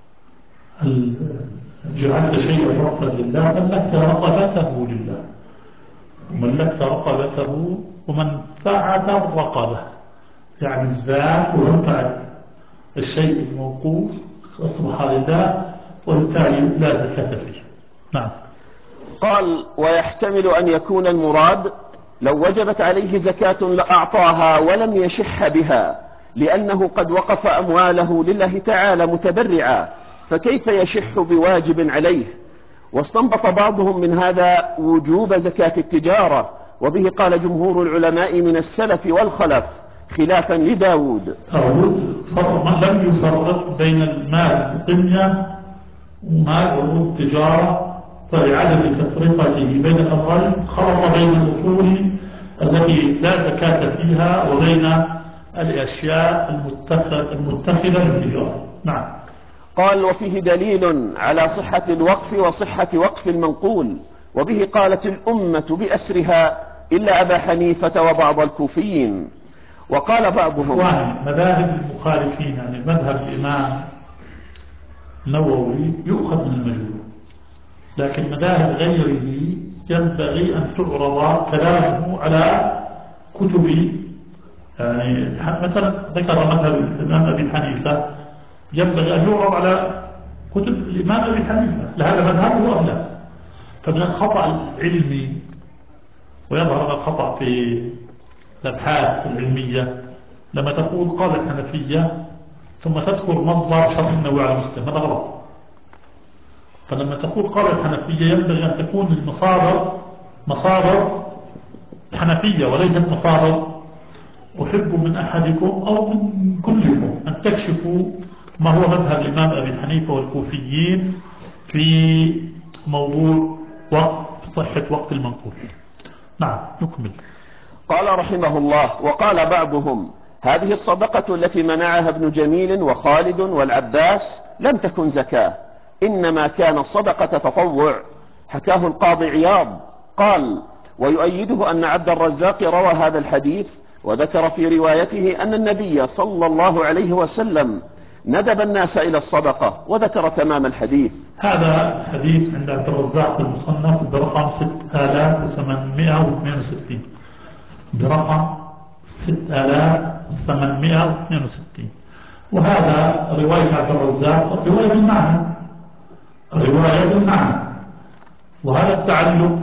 B: هل جعلت شيئا وقفا لله ملكت رقبته لله، وملكت رقبته ومنفعة الرقبة، يعني الذات ومنفعة الشيء الموقوف أصبح لله، وبالتالي لا زكاة فيه. نعم.
A: قال: ويحتمل أن يكون المراد لو وجبت عليه زكاة لأعطاها ولم يشح بها، لأنه قد وقف أمواله لله تعالى متبرعا، فكيف يشح بواجب عليه؟ واستنبط بعضهم من هذا وجوب زكاة التجارة، وبه قال جمهور العلماء من السلف والخلف خلافا لداود.
B: داود لم يفرق بين المال القنية ومال عروض التجارة، فلعدم تفرقته بين الأمرين خلط بين الأصول التي لا زكاة فيها وبين الأشياء المتخذة للتجارة. نعم.
A: قال: وفيه دليل على صحة الوقف وصحة وقف المنقول، وبه قالت الأمة بأسرها إلا أبا حنيفة وبعض الكوفيين. وقال بعضهم:
B: مذاهب المخالفين، يعني مذهب الإمام النووي يؤخذ من المجهول، لكن مذاهب غيره ينبغي أن تعرض كلامه على كتب. يعني مثلا ذكر مذهب الإمام أبي حنيفة، ينبغي أن يعرض على كتب الإمام أبي حنيفة، لهذا مذهبه أم لا؟ فمن الخطأ العلمي، ويظهر هذا الخطأ في الأبحاث العلمية، لما تقول قال الحنفية ثم تذكر مصدر شرح النووي على مسلم، هذا غلط. فلما تقول قال الحنفية ينبغي أن تكون المصادر مصادر حنفية وليست مصادر أحب من أحدكم أو من كلكم أن تكشفوا ما هو مذهب الإمام أبي حنيفة والكوفيين في موضوع وقف صحة وقت المنقول. نعم، نكمل.
A: قال رحمه الله: وقال بعضهم: هذه الصدقة التي منعها ابن جميل وخالد والعباس لم تكن زكاة، إنما كان صدقة تطوع. حكاه القاضي عياض. قال: ويؤيده أن عبد الرزاق روى هذا الحديث، وذكر في روايته أن النبي صلى الله عليه وسلم ندب الناس إلى الصدقة، وذكر تمام الحديث.
B: هذا الحديث عند عبد الرزاق المصنف برقم ستة آلاف وثمانمائة واثنين وستين، برقم ستة آلاف وثمانمائة واثنين وستين. وهذا رواية عبد الرزاق رواية بالمعنى، رواية بالمعنى، وهذا التعلق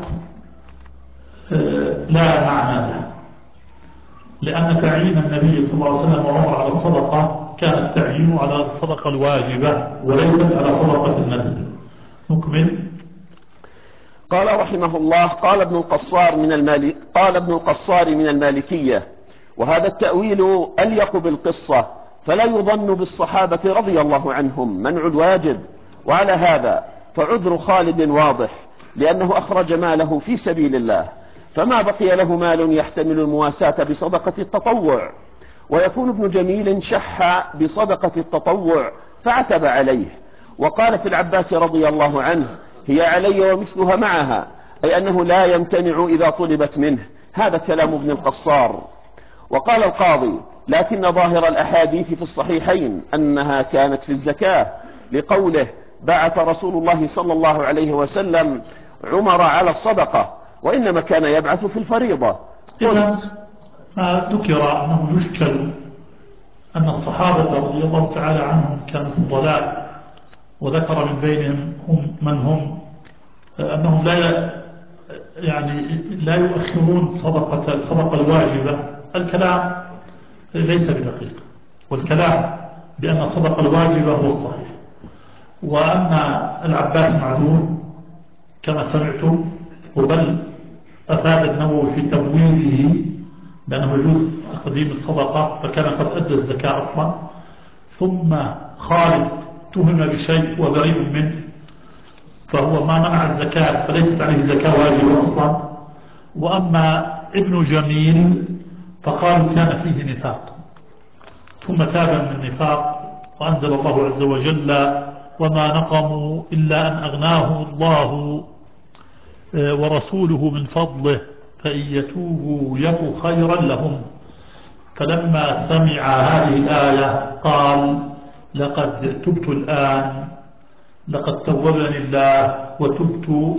B: لا معنى له، لأن تعيين النبي صلى الله عليه وسلم وعمر على الصدقة كان التعيين على الصدقة الواجبة وليست على صدقة النذر. نكمل.
A: قال رحمه الله: قال ابن القصار من المالك قال ابن القصار من المالكية: وهذا التأويل أليق بالقصة، فلا يظن بالصحابة رضي الله عنهم منع الواجب. وعلى هذا فعذر خالد واضح، لأنه أخرج ماله في سبيل الله، فما بقي له مال يحتمل المواساة بصدقة التطوع. ويكون ابن جميل شح بصدقة التطوع فعتب عليه، وقال في العباس رضي الله عنه: هي علي ومثلها معها، أي أنه لا يمتنع إذا طلبت منه. هذا كلام ابن القصار. وقال القاضي: لكن ظاهر الأحاديث في الصحيحين أنها كانت في الزكاة، لقوله: بعث رسول الله صلى الله عليه وسلم عمر على الصدقة، وإنما كان يبعث في الفريضة.
B: إذا ما ذكر أنه يشكل أن الصحابة رضي الله تعالى عنهم كانوا فضلاء، وذكر من بينهم هم من هم أنهم لا يعني لا يؤخرون صدقة الصدقة الواجبة. الكلام ليس بدقيق، والكلام بأن الصدقة الواجبة هو الصحيح، وأن العباس معذور كما سمعتم، وبل أفاد النووي في تمويله بأنه يجوز تقديم الصدقة، فكان قد أدى الزكاة أصلا. ثم خالد تهم بشيء وبريء منه، فهو ما منع الزكاة فليست عليه زكاة واجبة أصلا. وأما ابن جميل فقالوا كان فيه نفاق، ثم تاب من النفاق، وأنزل الله عز وجل: وما نقموا إلا أن أغناهم الله ورسوله من فضله فإن يتوبوا يك خيرا لهم. فلما سمع هذه الآية قال: لقد تبت الآن، لقد توبني الله وتبت،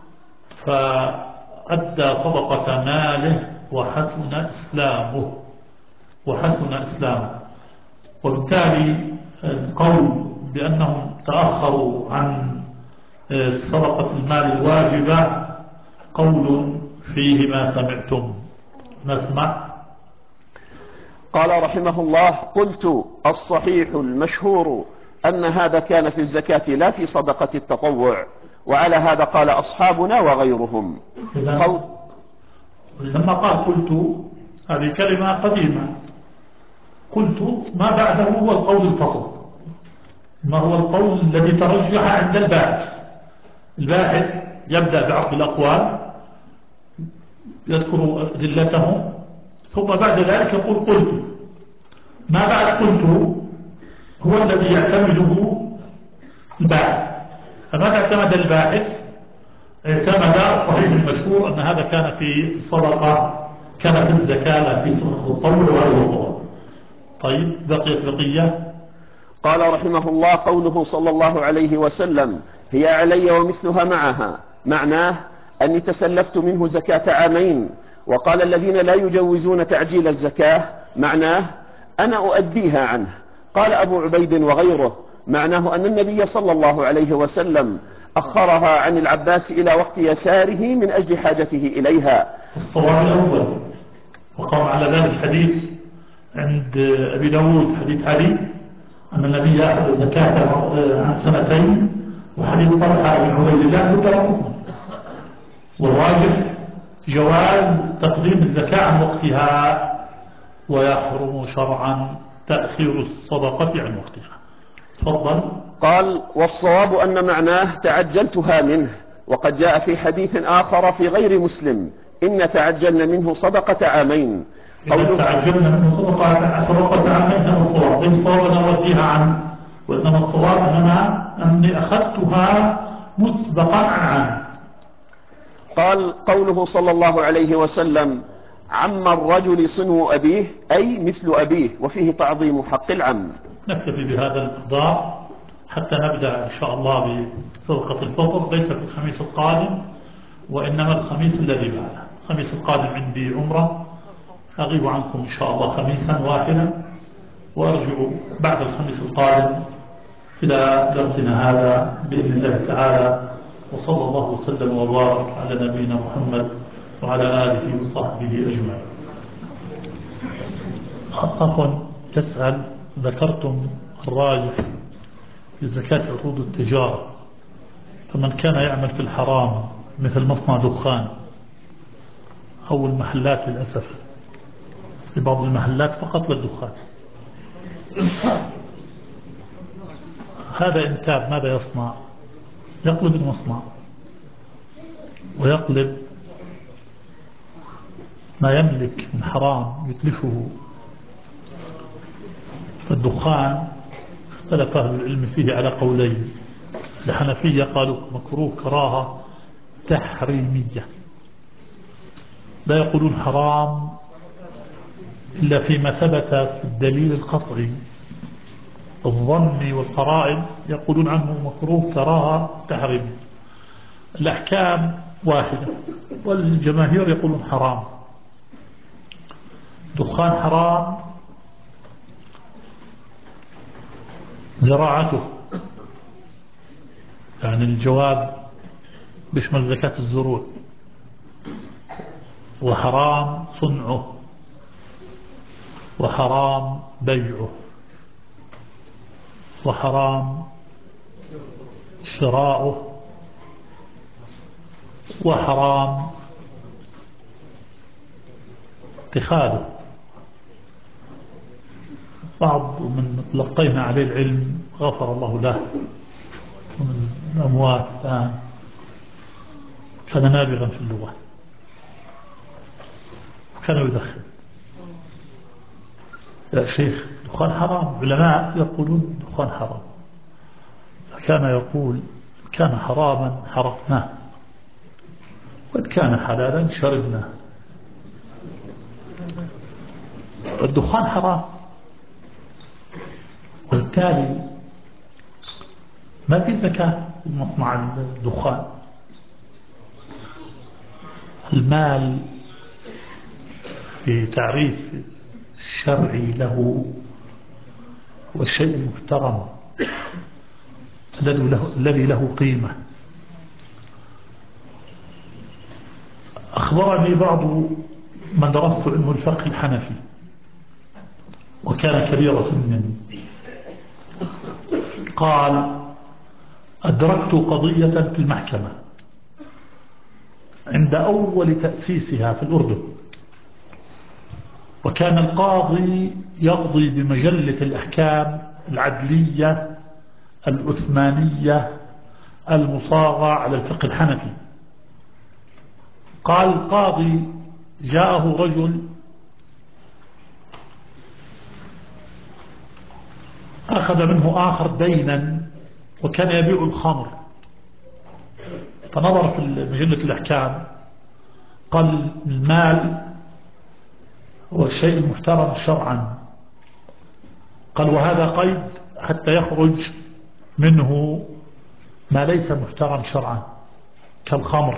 B: فأدى صدقة ماله وحسن إسلامه وحسن إسلامه. وبالتالي القول بأنهم تأخروا عن صدقة المال الواجبة قول فيه ما سمعتم. نسمع.
A: قال رحمه الله: قلت: الصحيح المشهور أن هذا كان في الزكاة لا في صدقة التطوع، وعلى هذا قال أصحابنا وغيرهم. قول
B: لما قال قلت، هذه كلمة قديمة. قلت ما بعده هو القول الفصل، ما هو القول الذي ترجح عند الباحث. الباحث يبدأ بعقد الأقوال، يذكر أدلتهم، ثم بعد ذلك يقول قلت. ما بعد قلت هو الذي يعتمده الباحث. فماذا اعتمد الباحث؟ اعتمد الصحيح المشهور أن هذا كان في الصدقة، كان في الزكاة لا في صدقة التطوع وهذا الصواب. طيب، بقيت بقية.
A: قال رحمه الله: قوله صلى الله عليه وسلم: هي علي ومثلها معها، معناه أني تسلفت منه زكاة عامين. وقال: الذين لا يجوزون تعجيل الزكاة، معناه أنا أؤديها عنه. قال أبو عبيد وغيره: معناه أن النبي صلى الله عليه وسلم أخرها عن العباس إلى وقت يساره من أجل حاجته إليها.
B: الصواب الأول، وقام على ذلك حديث عند أبي داود، حديث علي أن النبي أخذ الزكاة عن سنتين، وحديث طلحة بن عبيد الله مدركهم. والراجح جواز تقديم الزكاة عن وقتها، ويحرم شرعا تأخير الصدقة عن وقتها. تفضل.
A: قال: والصواب أن معناه تعجلتها منه، وقد جاء في حديث آخر في غير مسلم: إن تعجلن منه صدقة عامين.
B: إن تعجلنا منه صدقة صدقة عامين، هذا الصواب. ليس الصواب أن أوديها عنه، وإنما الصواب أننا أني أخذتها مسبقا عن عام.
A: قال: قوله صلى الله عليه وسلم: عم الرجل صنو أبيه، أي مثل أبيه، وفيه تعظيم حق العم.
B: نكتفي بهذا المقدار حتى نبدأ إن شاء الله بصدقة الفطر، ليس في الخميس القادم وإنما الخميس الذي بعده. الخميس القادم عندي عمرة، أغيب عنكم إن شاء الله خميسا واحدا، وأرجع بعد الخميس القادم إلى درسنا هذا بإذن الله تعالى. وصلى الله وسلم وبارك على نبينا محمد وعلى آله وصحبه أجمعين. أخ يسأل: ذكرتم الراجح في زكاة عروض التجارة، فمن كان يعمل في الحرام مثل مصنع دخان أو المحلات، للأسف في بعض المحلات فقط للدخان، هذا إن تاب ماذا يصنع؟ يقلب المصنع ويقلب ما يملك من حرام يتلفه. فالدخان اختلف أهل العلم فيه على قولين: الحنفية قالوا مكروه كراهة تحريمية، لا يقولون حرام إلا فيما ثبت في الدليل القطعي. الظن والقرائن يقولون عنه مكروه كراهة تحريمية. الأحكام واحدة، والجماهير يقولون حرام. دخان حرام زراعته، يعني الجواب بيشمل زكاة الزروع، وحرام صنعه، وحرام بيعه، وحرام شراؤه، وحرام اتخاذه. بعض من تلقينا عليه العلم غفر الله له ومن الأموات الآن كان نابغا في اللغة، كان يدخن. يا شيخ دخان حرام، علماء يقولون دخان حرام، فكان يقول كان حراما حرقناه، وإن كان حلالا شربناه. الدخان حرام، وبالتالي ما في زكاة في مصنع الدخان. المال في تعريف الشرعي له هو الشيء المحترم الذي له الذي له قيمة. أخبرني بعض من درست علم الفقه الحنفي وكان كبير سنا، قال أدركت قضية في المحكمة عند أول تأسيسها في الأردن، وكان القاضي يقضي بمجلة الأحكام العدلية العثمانية المصاغة على الفقه الحنفي. قال القاضي جاءه رجل أخذ منه آخر دينا وكان يبيع الخمر، فنظر في مجلة الأحكام قال المال هو الشيء المحترم شرعا، قال وهذا قيد حتى يخرج منه ما ليس محترم شرعا كالخمر.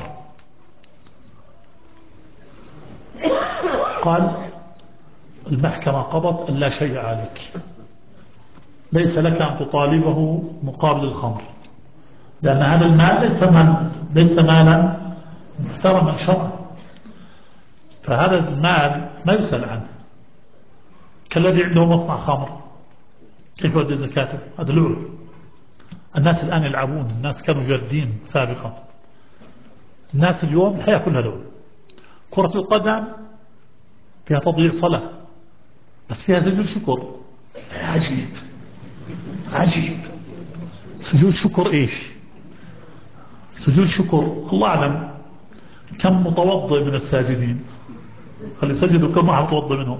B: قال المحكمة قضت أن لا شيء عليك، ليس لك أن تطالبه مقابل الخمر، لأن هذا المال ليس مال ليس مالا محترما شرعا، فهذا المال ما يسأل عنه. كالذي عنده مصنع خمر كيف يؤدي زكاته؟ هذا لعب. الناس الآن يلعبون، الناس كانوا جادين سابقا، الناس اليوم الحياة كلها لعب. كرة القدم فيها تضييع صلاة بس فيها سجود شكر. عجيب عجيب، سجود شكر ايش؟ سجود شكر الله أعلم كم متوضئ من الساجدين اللي سجدوا، كم واحد متوضئ منهم؟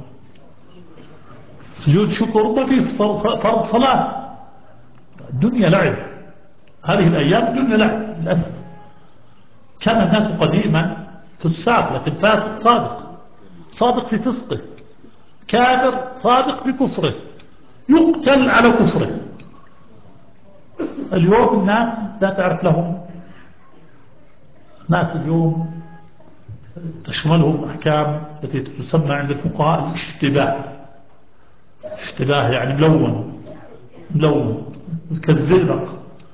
B: سجود شكر ما في فرض صلاة. الدنيا لعب، هذه الأيام الدنيا لعب للأسف. كان الناس قديما تساب، لكن فاسق صادق، صادق في فسقه، كافر صادق في كفره، يقتل على كفره. اليوم الناس لا تعرف لهم، الناس اليوم تشملهم أحكام التي تسمى عند الفقهاء الاشتباه. اشتباه يعني ملون ملون كالزئبق.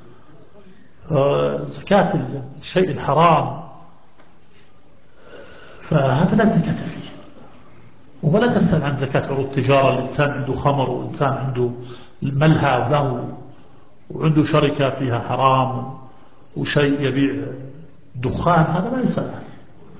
B: زكاة الشيء الحرام فهذا لا زكاة فيه. ولا تسأل عن زكاة عروض التجارة، الإنسان عنده خمر والإنسان عنده ملهى وله وعنده شركة فيها حرام وشيء يبيع دخان، هذا ما يسأل عنه.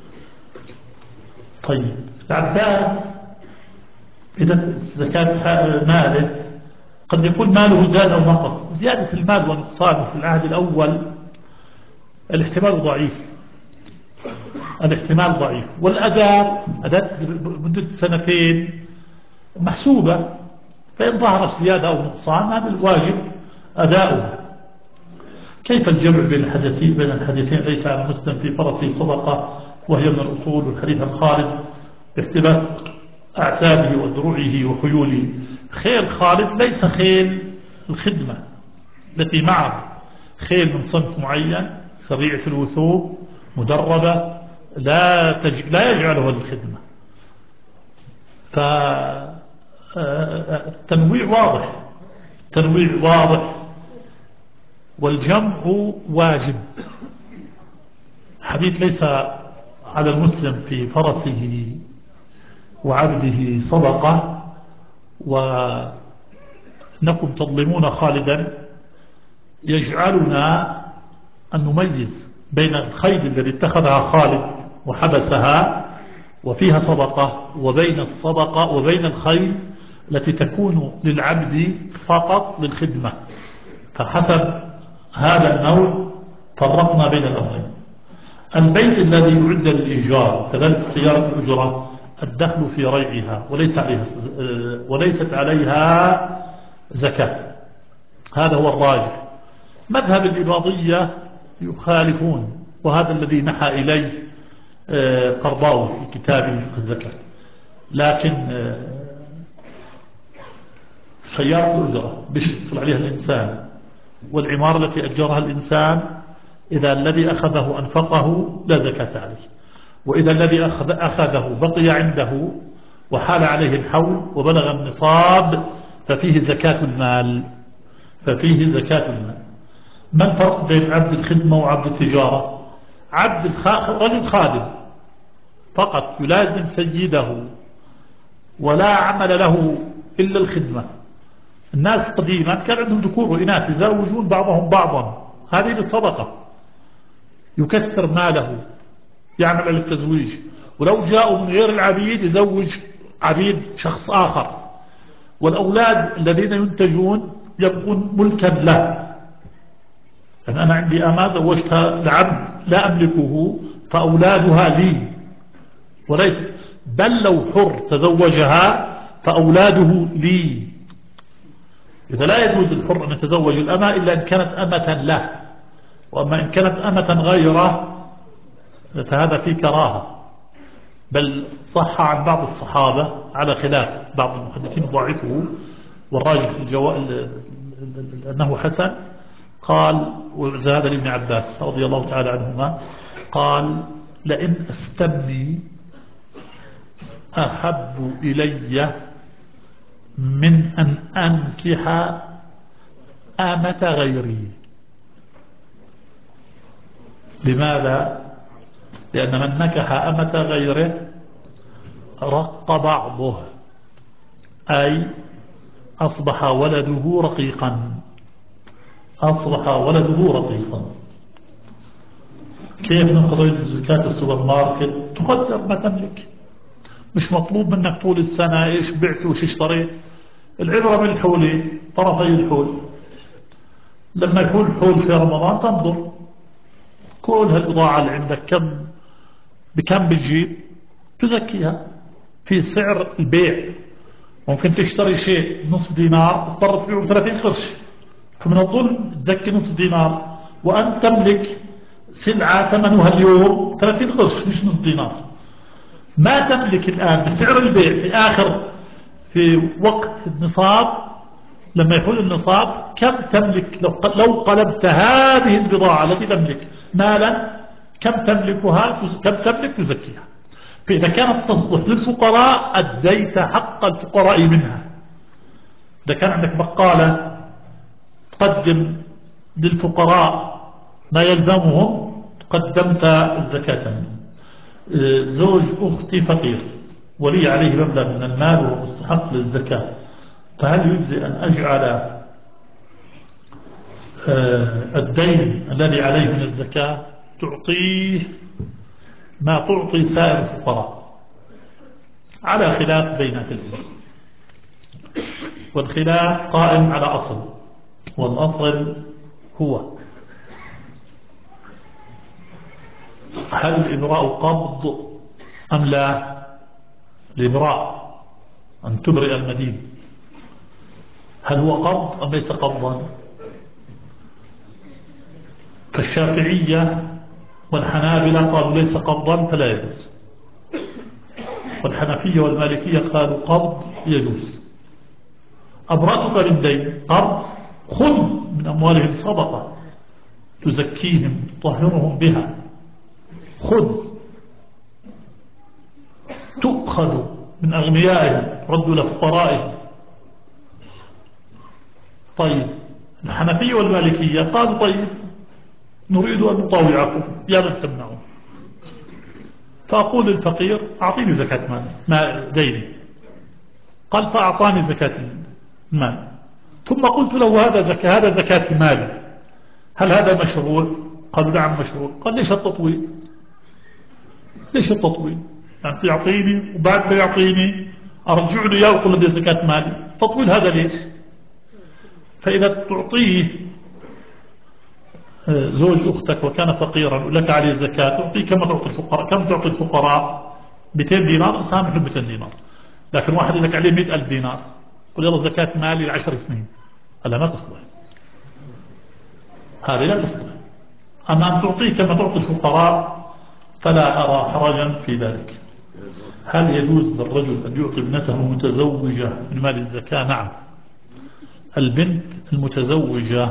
B: طيب العباس إذا زكاة ماله قد يكون ماله زاد أو نقص. زيادة المال ونقصانه في العهد الأول الاحتمال ضعيف، الاحتمال ضعيف، والأداة أداة مدة سنتين محسوبة، فإن ظهر زيادة أو نقصان هذا الواجب أداؤه. كيف الجمع بين الحديثين بين الحديثين ليس على المسلم في فرسه صدقة وهي من الأصول، والحديث عن خالد باختلاف أعتابه ودروعه وخيوله. خيل خالد ليس خيل الخدمة التي معه، خيل من صنف معين سريعة الوثوق مدربة لا تج... لا يجعله للخدمة. فالتنويع واضح، تنويع واضح، والجمع واجب. حديث ليس على المسلم في فرسه وعبده صدقة وإنكم تظلمون خالدا يجعلنا أن نميز بين الخيل الذي اتخذها خالد وحبسها وفيها صدقة، وبين الصدقة وبين الخيل التي تكون للعبد فقط للخدمة. فحسب هذا النوع فرقنا بين الأمرين. البيت الذي يعد للإيجار كذلك سيارة الأجرة الدخل في ريعها وليس عليها وليست عليها زكاة، هذا هو الراجح. مذهب الإباضية يخالفون، وهذا الذي نحى إليه قرضاوي في كتابه في الزكاة. لكن سيارة الأجرة بيشتغل عليها الإنسان، والعمارة التي أجرها الإنسان إذا الذي أخذه أنفقه لا زكاة عليه، وإذا الذي أخذ أخذه بقي عنده وحال عليه الحول وبلغ النصاب ففيه زكاة المال، ففيه زكاة المال. ما الفرق بين عبد الخدمة وعبد التجارة؟ عبد الخ... رجل خادم فقط يلازم سيده ولا عمل له إلا الخدمة. الناس قديما كان عندهم ذكور وإناث يزوجون بعضهم بعضا، هذه الصدقة، يكثر ماله يعمل على التزويج، ولو جاءوا من غير العبيد يزوج عبيد شخص آخر، والأولاد الذين ينتجون يبقون ملكا له. يعني أنا عندي أمة زوجتها لعبد لا أملكه فأولادها لي، وليس بل لو حر تزوجها فأولاده لي. إذا لا يجوز للحر أن يتزوج الأمة إلا إن كانت أمة له، وأما إن كانت أمة غيره فهذا فيه كراهة. بل صح عن بعض الصحابة على خلاف بعض المحدثين ضعفه، والراجح في الجوائل أنه حسن، قال وزاد لابن عباس رضي الله تعالى عنهما قال لئن أستمني أحب إلي من أن أنكح أمة غيري. لماذا؟ لأن من نكح أمة غيره رق بعضه، أي أصبح ولده رقيقا، أصبح ولده رقيقا. كيف نخرج زكاة السوبر ماركت؟ تقدر ما تملك، مش مطلوب منك طول السنة إيش بعت وإيش اشتريت. العبرة بالحول، طرفي الحول. لما يكون الحول في رمضان تنظر كل هالبضاعة اللي عندك كم بكم بتجيب تزكيها في سعر البيع. ممكن تشتري شيء نصف دينار تضطر تبيعه ب ثلاثين قرش، فمن الظلم تزكي نصف دينار وأن تملك سلعة ثمنها اليوم ثلاثين قرش مش نصف دينار. ما تملك الآن بسعر البيع في آخر في وقت النصاب، لما يحول النصاب كم تملك لو لو قلبت هذه البضاعة التي تملك مالا كم تملكها كم تملك تزكيها. فإذا كانت تصلح للفقراء أديت حق الفقراء منها. إذا كان عندك بقالة تقدم للفقراء ما يلزمهم قدمت الزكاة منه. زوج أختي فقير ولي عليه مبلغ من المال وهو مستحق للزكاة، فهل يجزي أن أجعل الدين الذي عليه من الزكاة تعطيه ما تعطي سائر الفقراء؟ على خلاف بين العلماء، والخلاف قائم على أصل، والأصل هو هل الإبراء قبض أم لا؟ الإبراء أن تبرئ المدين هل هو قبض أم ليس قبضا؟ كالشافعية والحنابلة قالوا ليس قبضا فلا يجوز، والحنفية والمالكية قالوا قبض يجوز. أبرأتك من دين قرض، خذ من أموالهم صدقة تزكيهم تطهرهم بها، خذ تؤخذ من أغنيائهم رد لفقرائهم. طيب الحنفية والمالكية قالوا طيب نريد أن نطاوعكم يا من تمنعون، فأقول للفقير أعطيني زكاة مال ما ديني، قال فأعطاني زكاة المال، ثم قلت له هذا زكاة هذا زكاة مالي، هل هذا مشروع؟ قالوا نعم مشروع. قال ليش التطويل؟ ليش التطويل؟ يعني تعطيني وبعد ما يعطيني أرجع له إياه وأقول له زكاة مالي، تطويل هذا ليش؟ فإذا تعطيه زوج أختك وكان فقيرا ولك عليه زكاة تعطيه كما تعطي الفقراء، كم تعطي الفقراء؟ مئتين دينار سامح له مئتين دينار، لكن واحد لك عليه مئة ألف دينار قل يلا زكاة مالي لعشر سنين، هذا ما تصلح، هذه لا تصلح. أما أن تعطيه كما تعطي الفقراء فلا أرى حرجا في ذلك. هل يجوز للرجل أن يعطي ابنته المتزوجة من مال الزكاة؟ نعم. البنت المتزوجة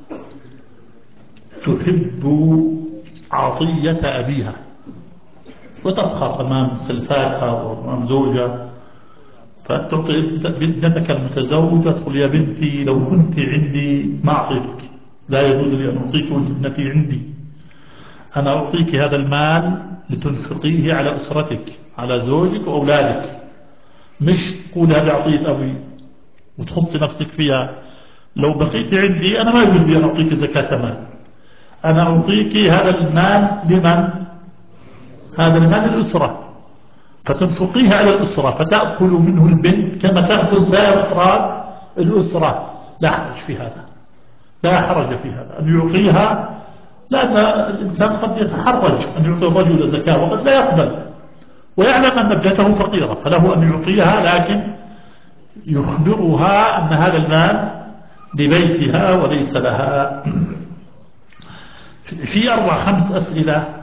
B: تحب عطية أبيها وتفخر أمام سلفاتها وأمام زوجها، فتعطي ابنتك المتزوجة تقول يا بنتي لو كنت عندي ما أعطيتك، لا يجوز لي أن أعطيك وأنت ابنتي عندي، أنا أعطيك هذا المال لتنفقيه على أسرتك على زوجك وأولادك، مش تقول هذه عطية أبي وتخصي نفسك فيها. لو بقيت عندي أنا ما يجوز لي أن أعطيك زكاة مال، أنا أعطيك هذا المال لمن؟ هذا المال للأسرة، فتنفقيه على الأسرة فتأكل منه البنت كما تأكل سائر أفراد الأسرة، لا حرج في هذا، لا حرج في هذا أن يعطيها، لأن الإنسان قد يتحرج أن يعطي الرجل زكاة وقد لا يقبل ويعلم أن ابنته فقيرة، فله أن يعطيها لكن يخبرها أن هذا المال لبيتها وليس لها. في أربع خمس أسئلة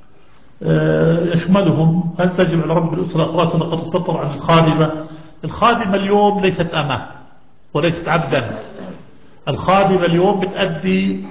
B: يشملهم هل تجب على رب الأسرة إخراج صدقة الفطر عن الخادمة؟ الخادمة اليوم ليست أمة وليست عبدا، الخادمة اليوم بتأدي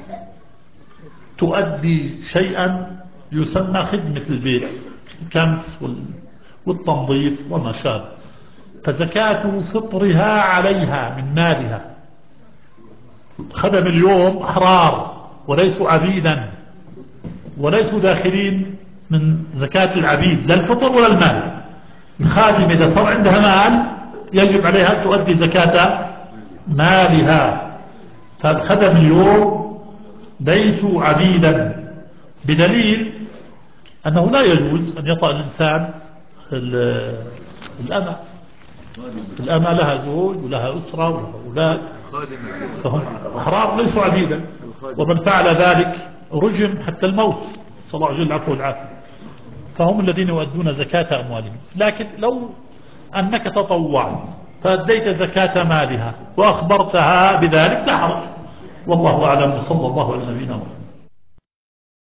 B: تؤدي شيئا يسمى خدمة البيت، الكنس والتنظيف وما شابه، فزكاة فطرها عليها من مالها. خدم اليوم أحرار وليسوا عبيدا وليسوا داخلين من زكاة العبيد لا الفطر ولا المال. الخادم إذا صار عندها مال يجب عليها أن تؤدي زكاة مالها، فالخدم اليوم ليسوا عبيدا، بدليل أنه لا يجوز أن يطأ الإنسان الأمة. الأمة لها زوج ولها أسرة ولها أولاد فهم أحرار ليسوا عبيدا، ومن فعل ذلك رجم حتى الموت، صلى الله عليه وسلم العفو والعافية، فهم الذين يؤدون زكاة أموالهم. لكن لو أنك تطوعت فأديت زكاة مالها وأخبرتها بذلك لا حرج، والله أعلم، وصلى الله على نبينا محمد.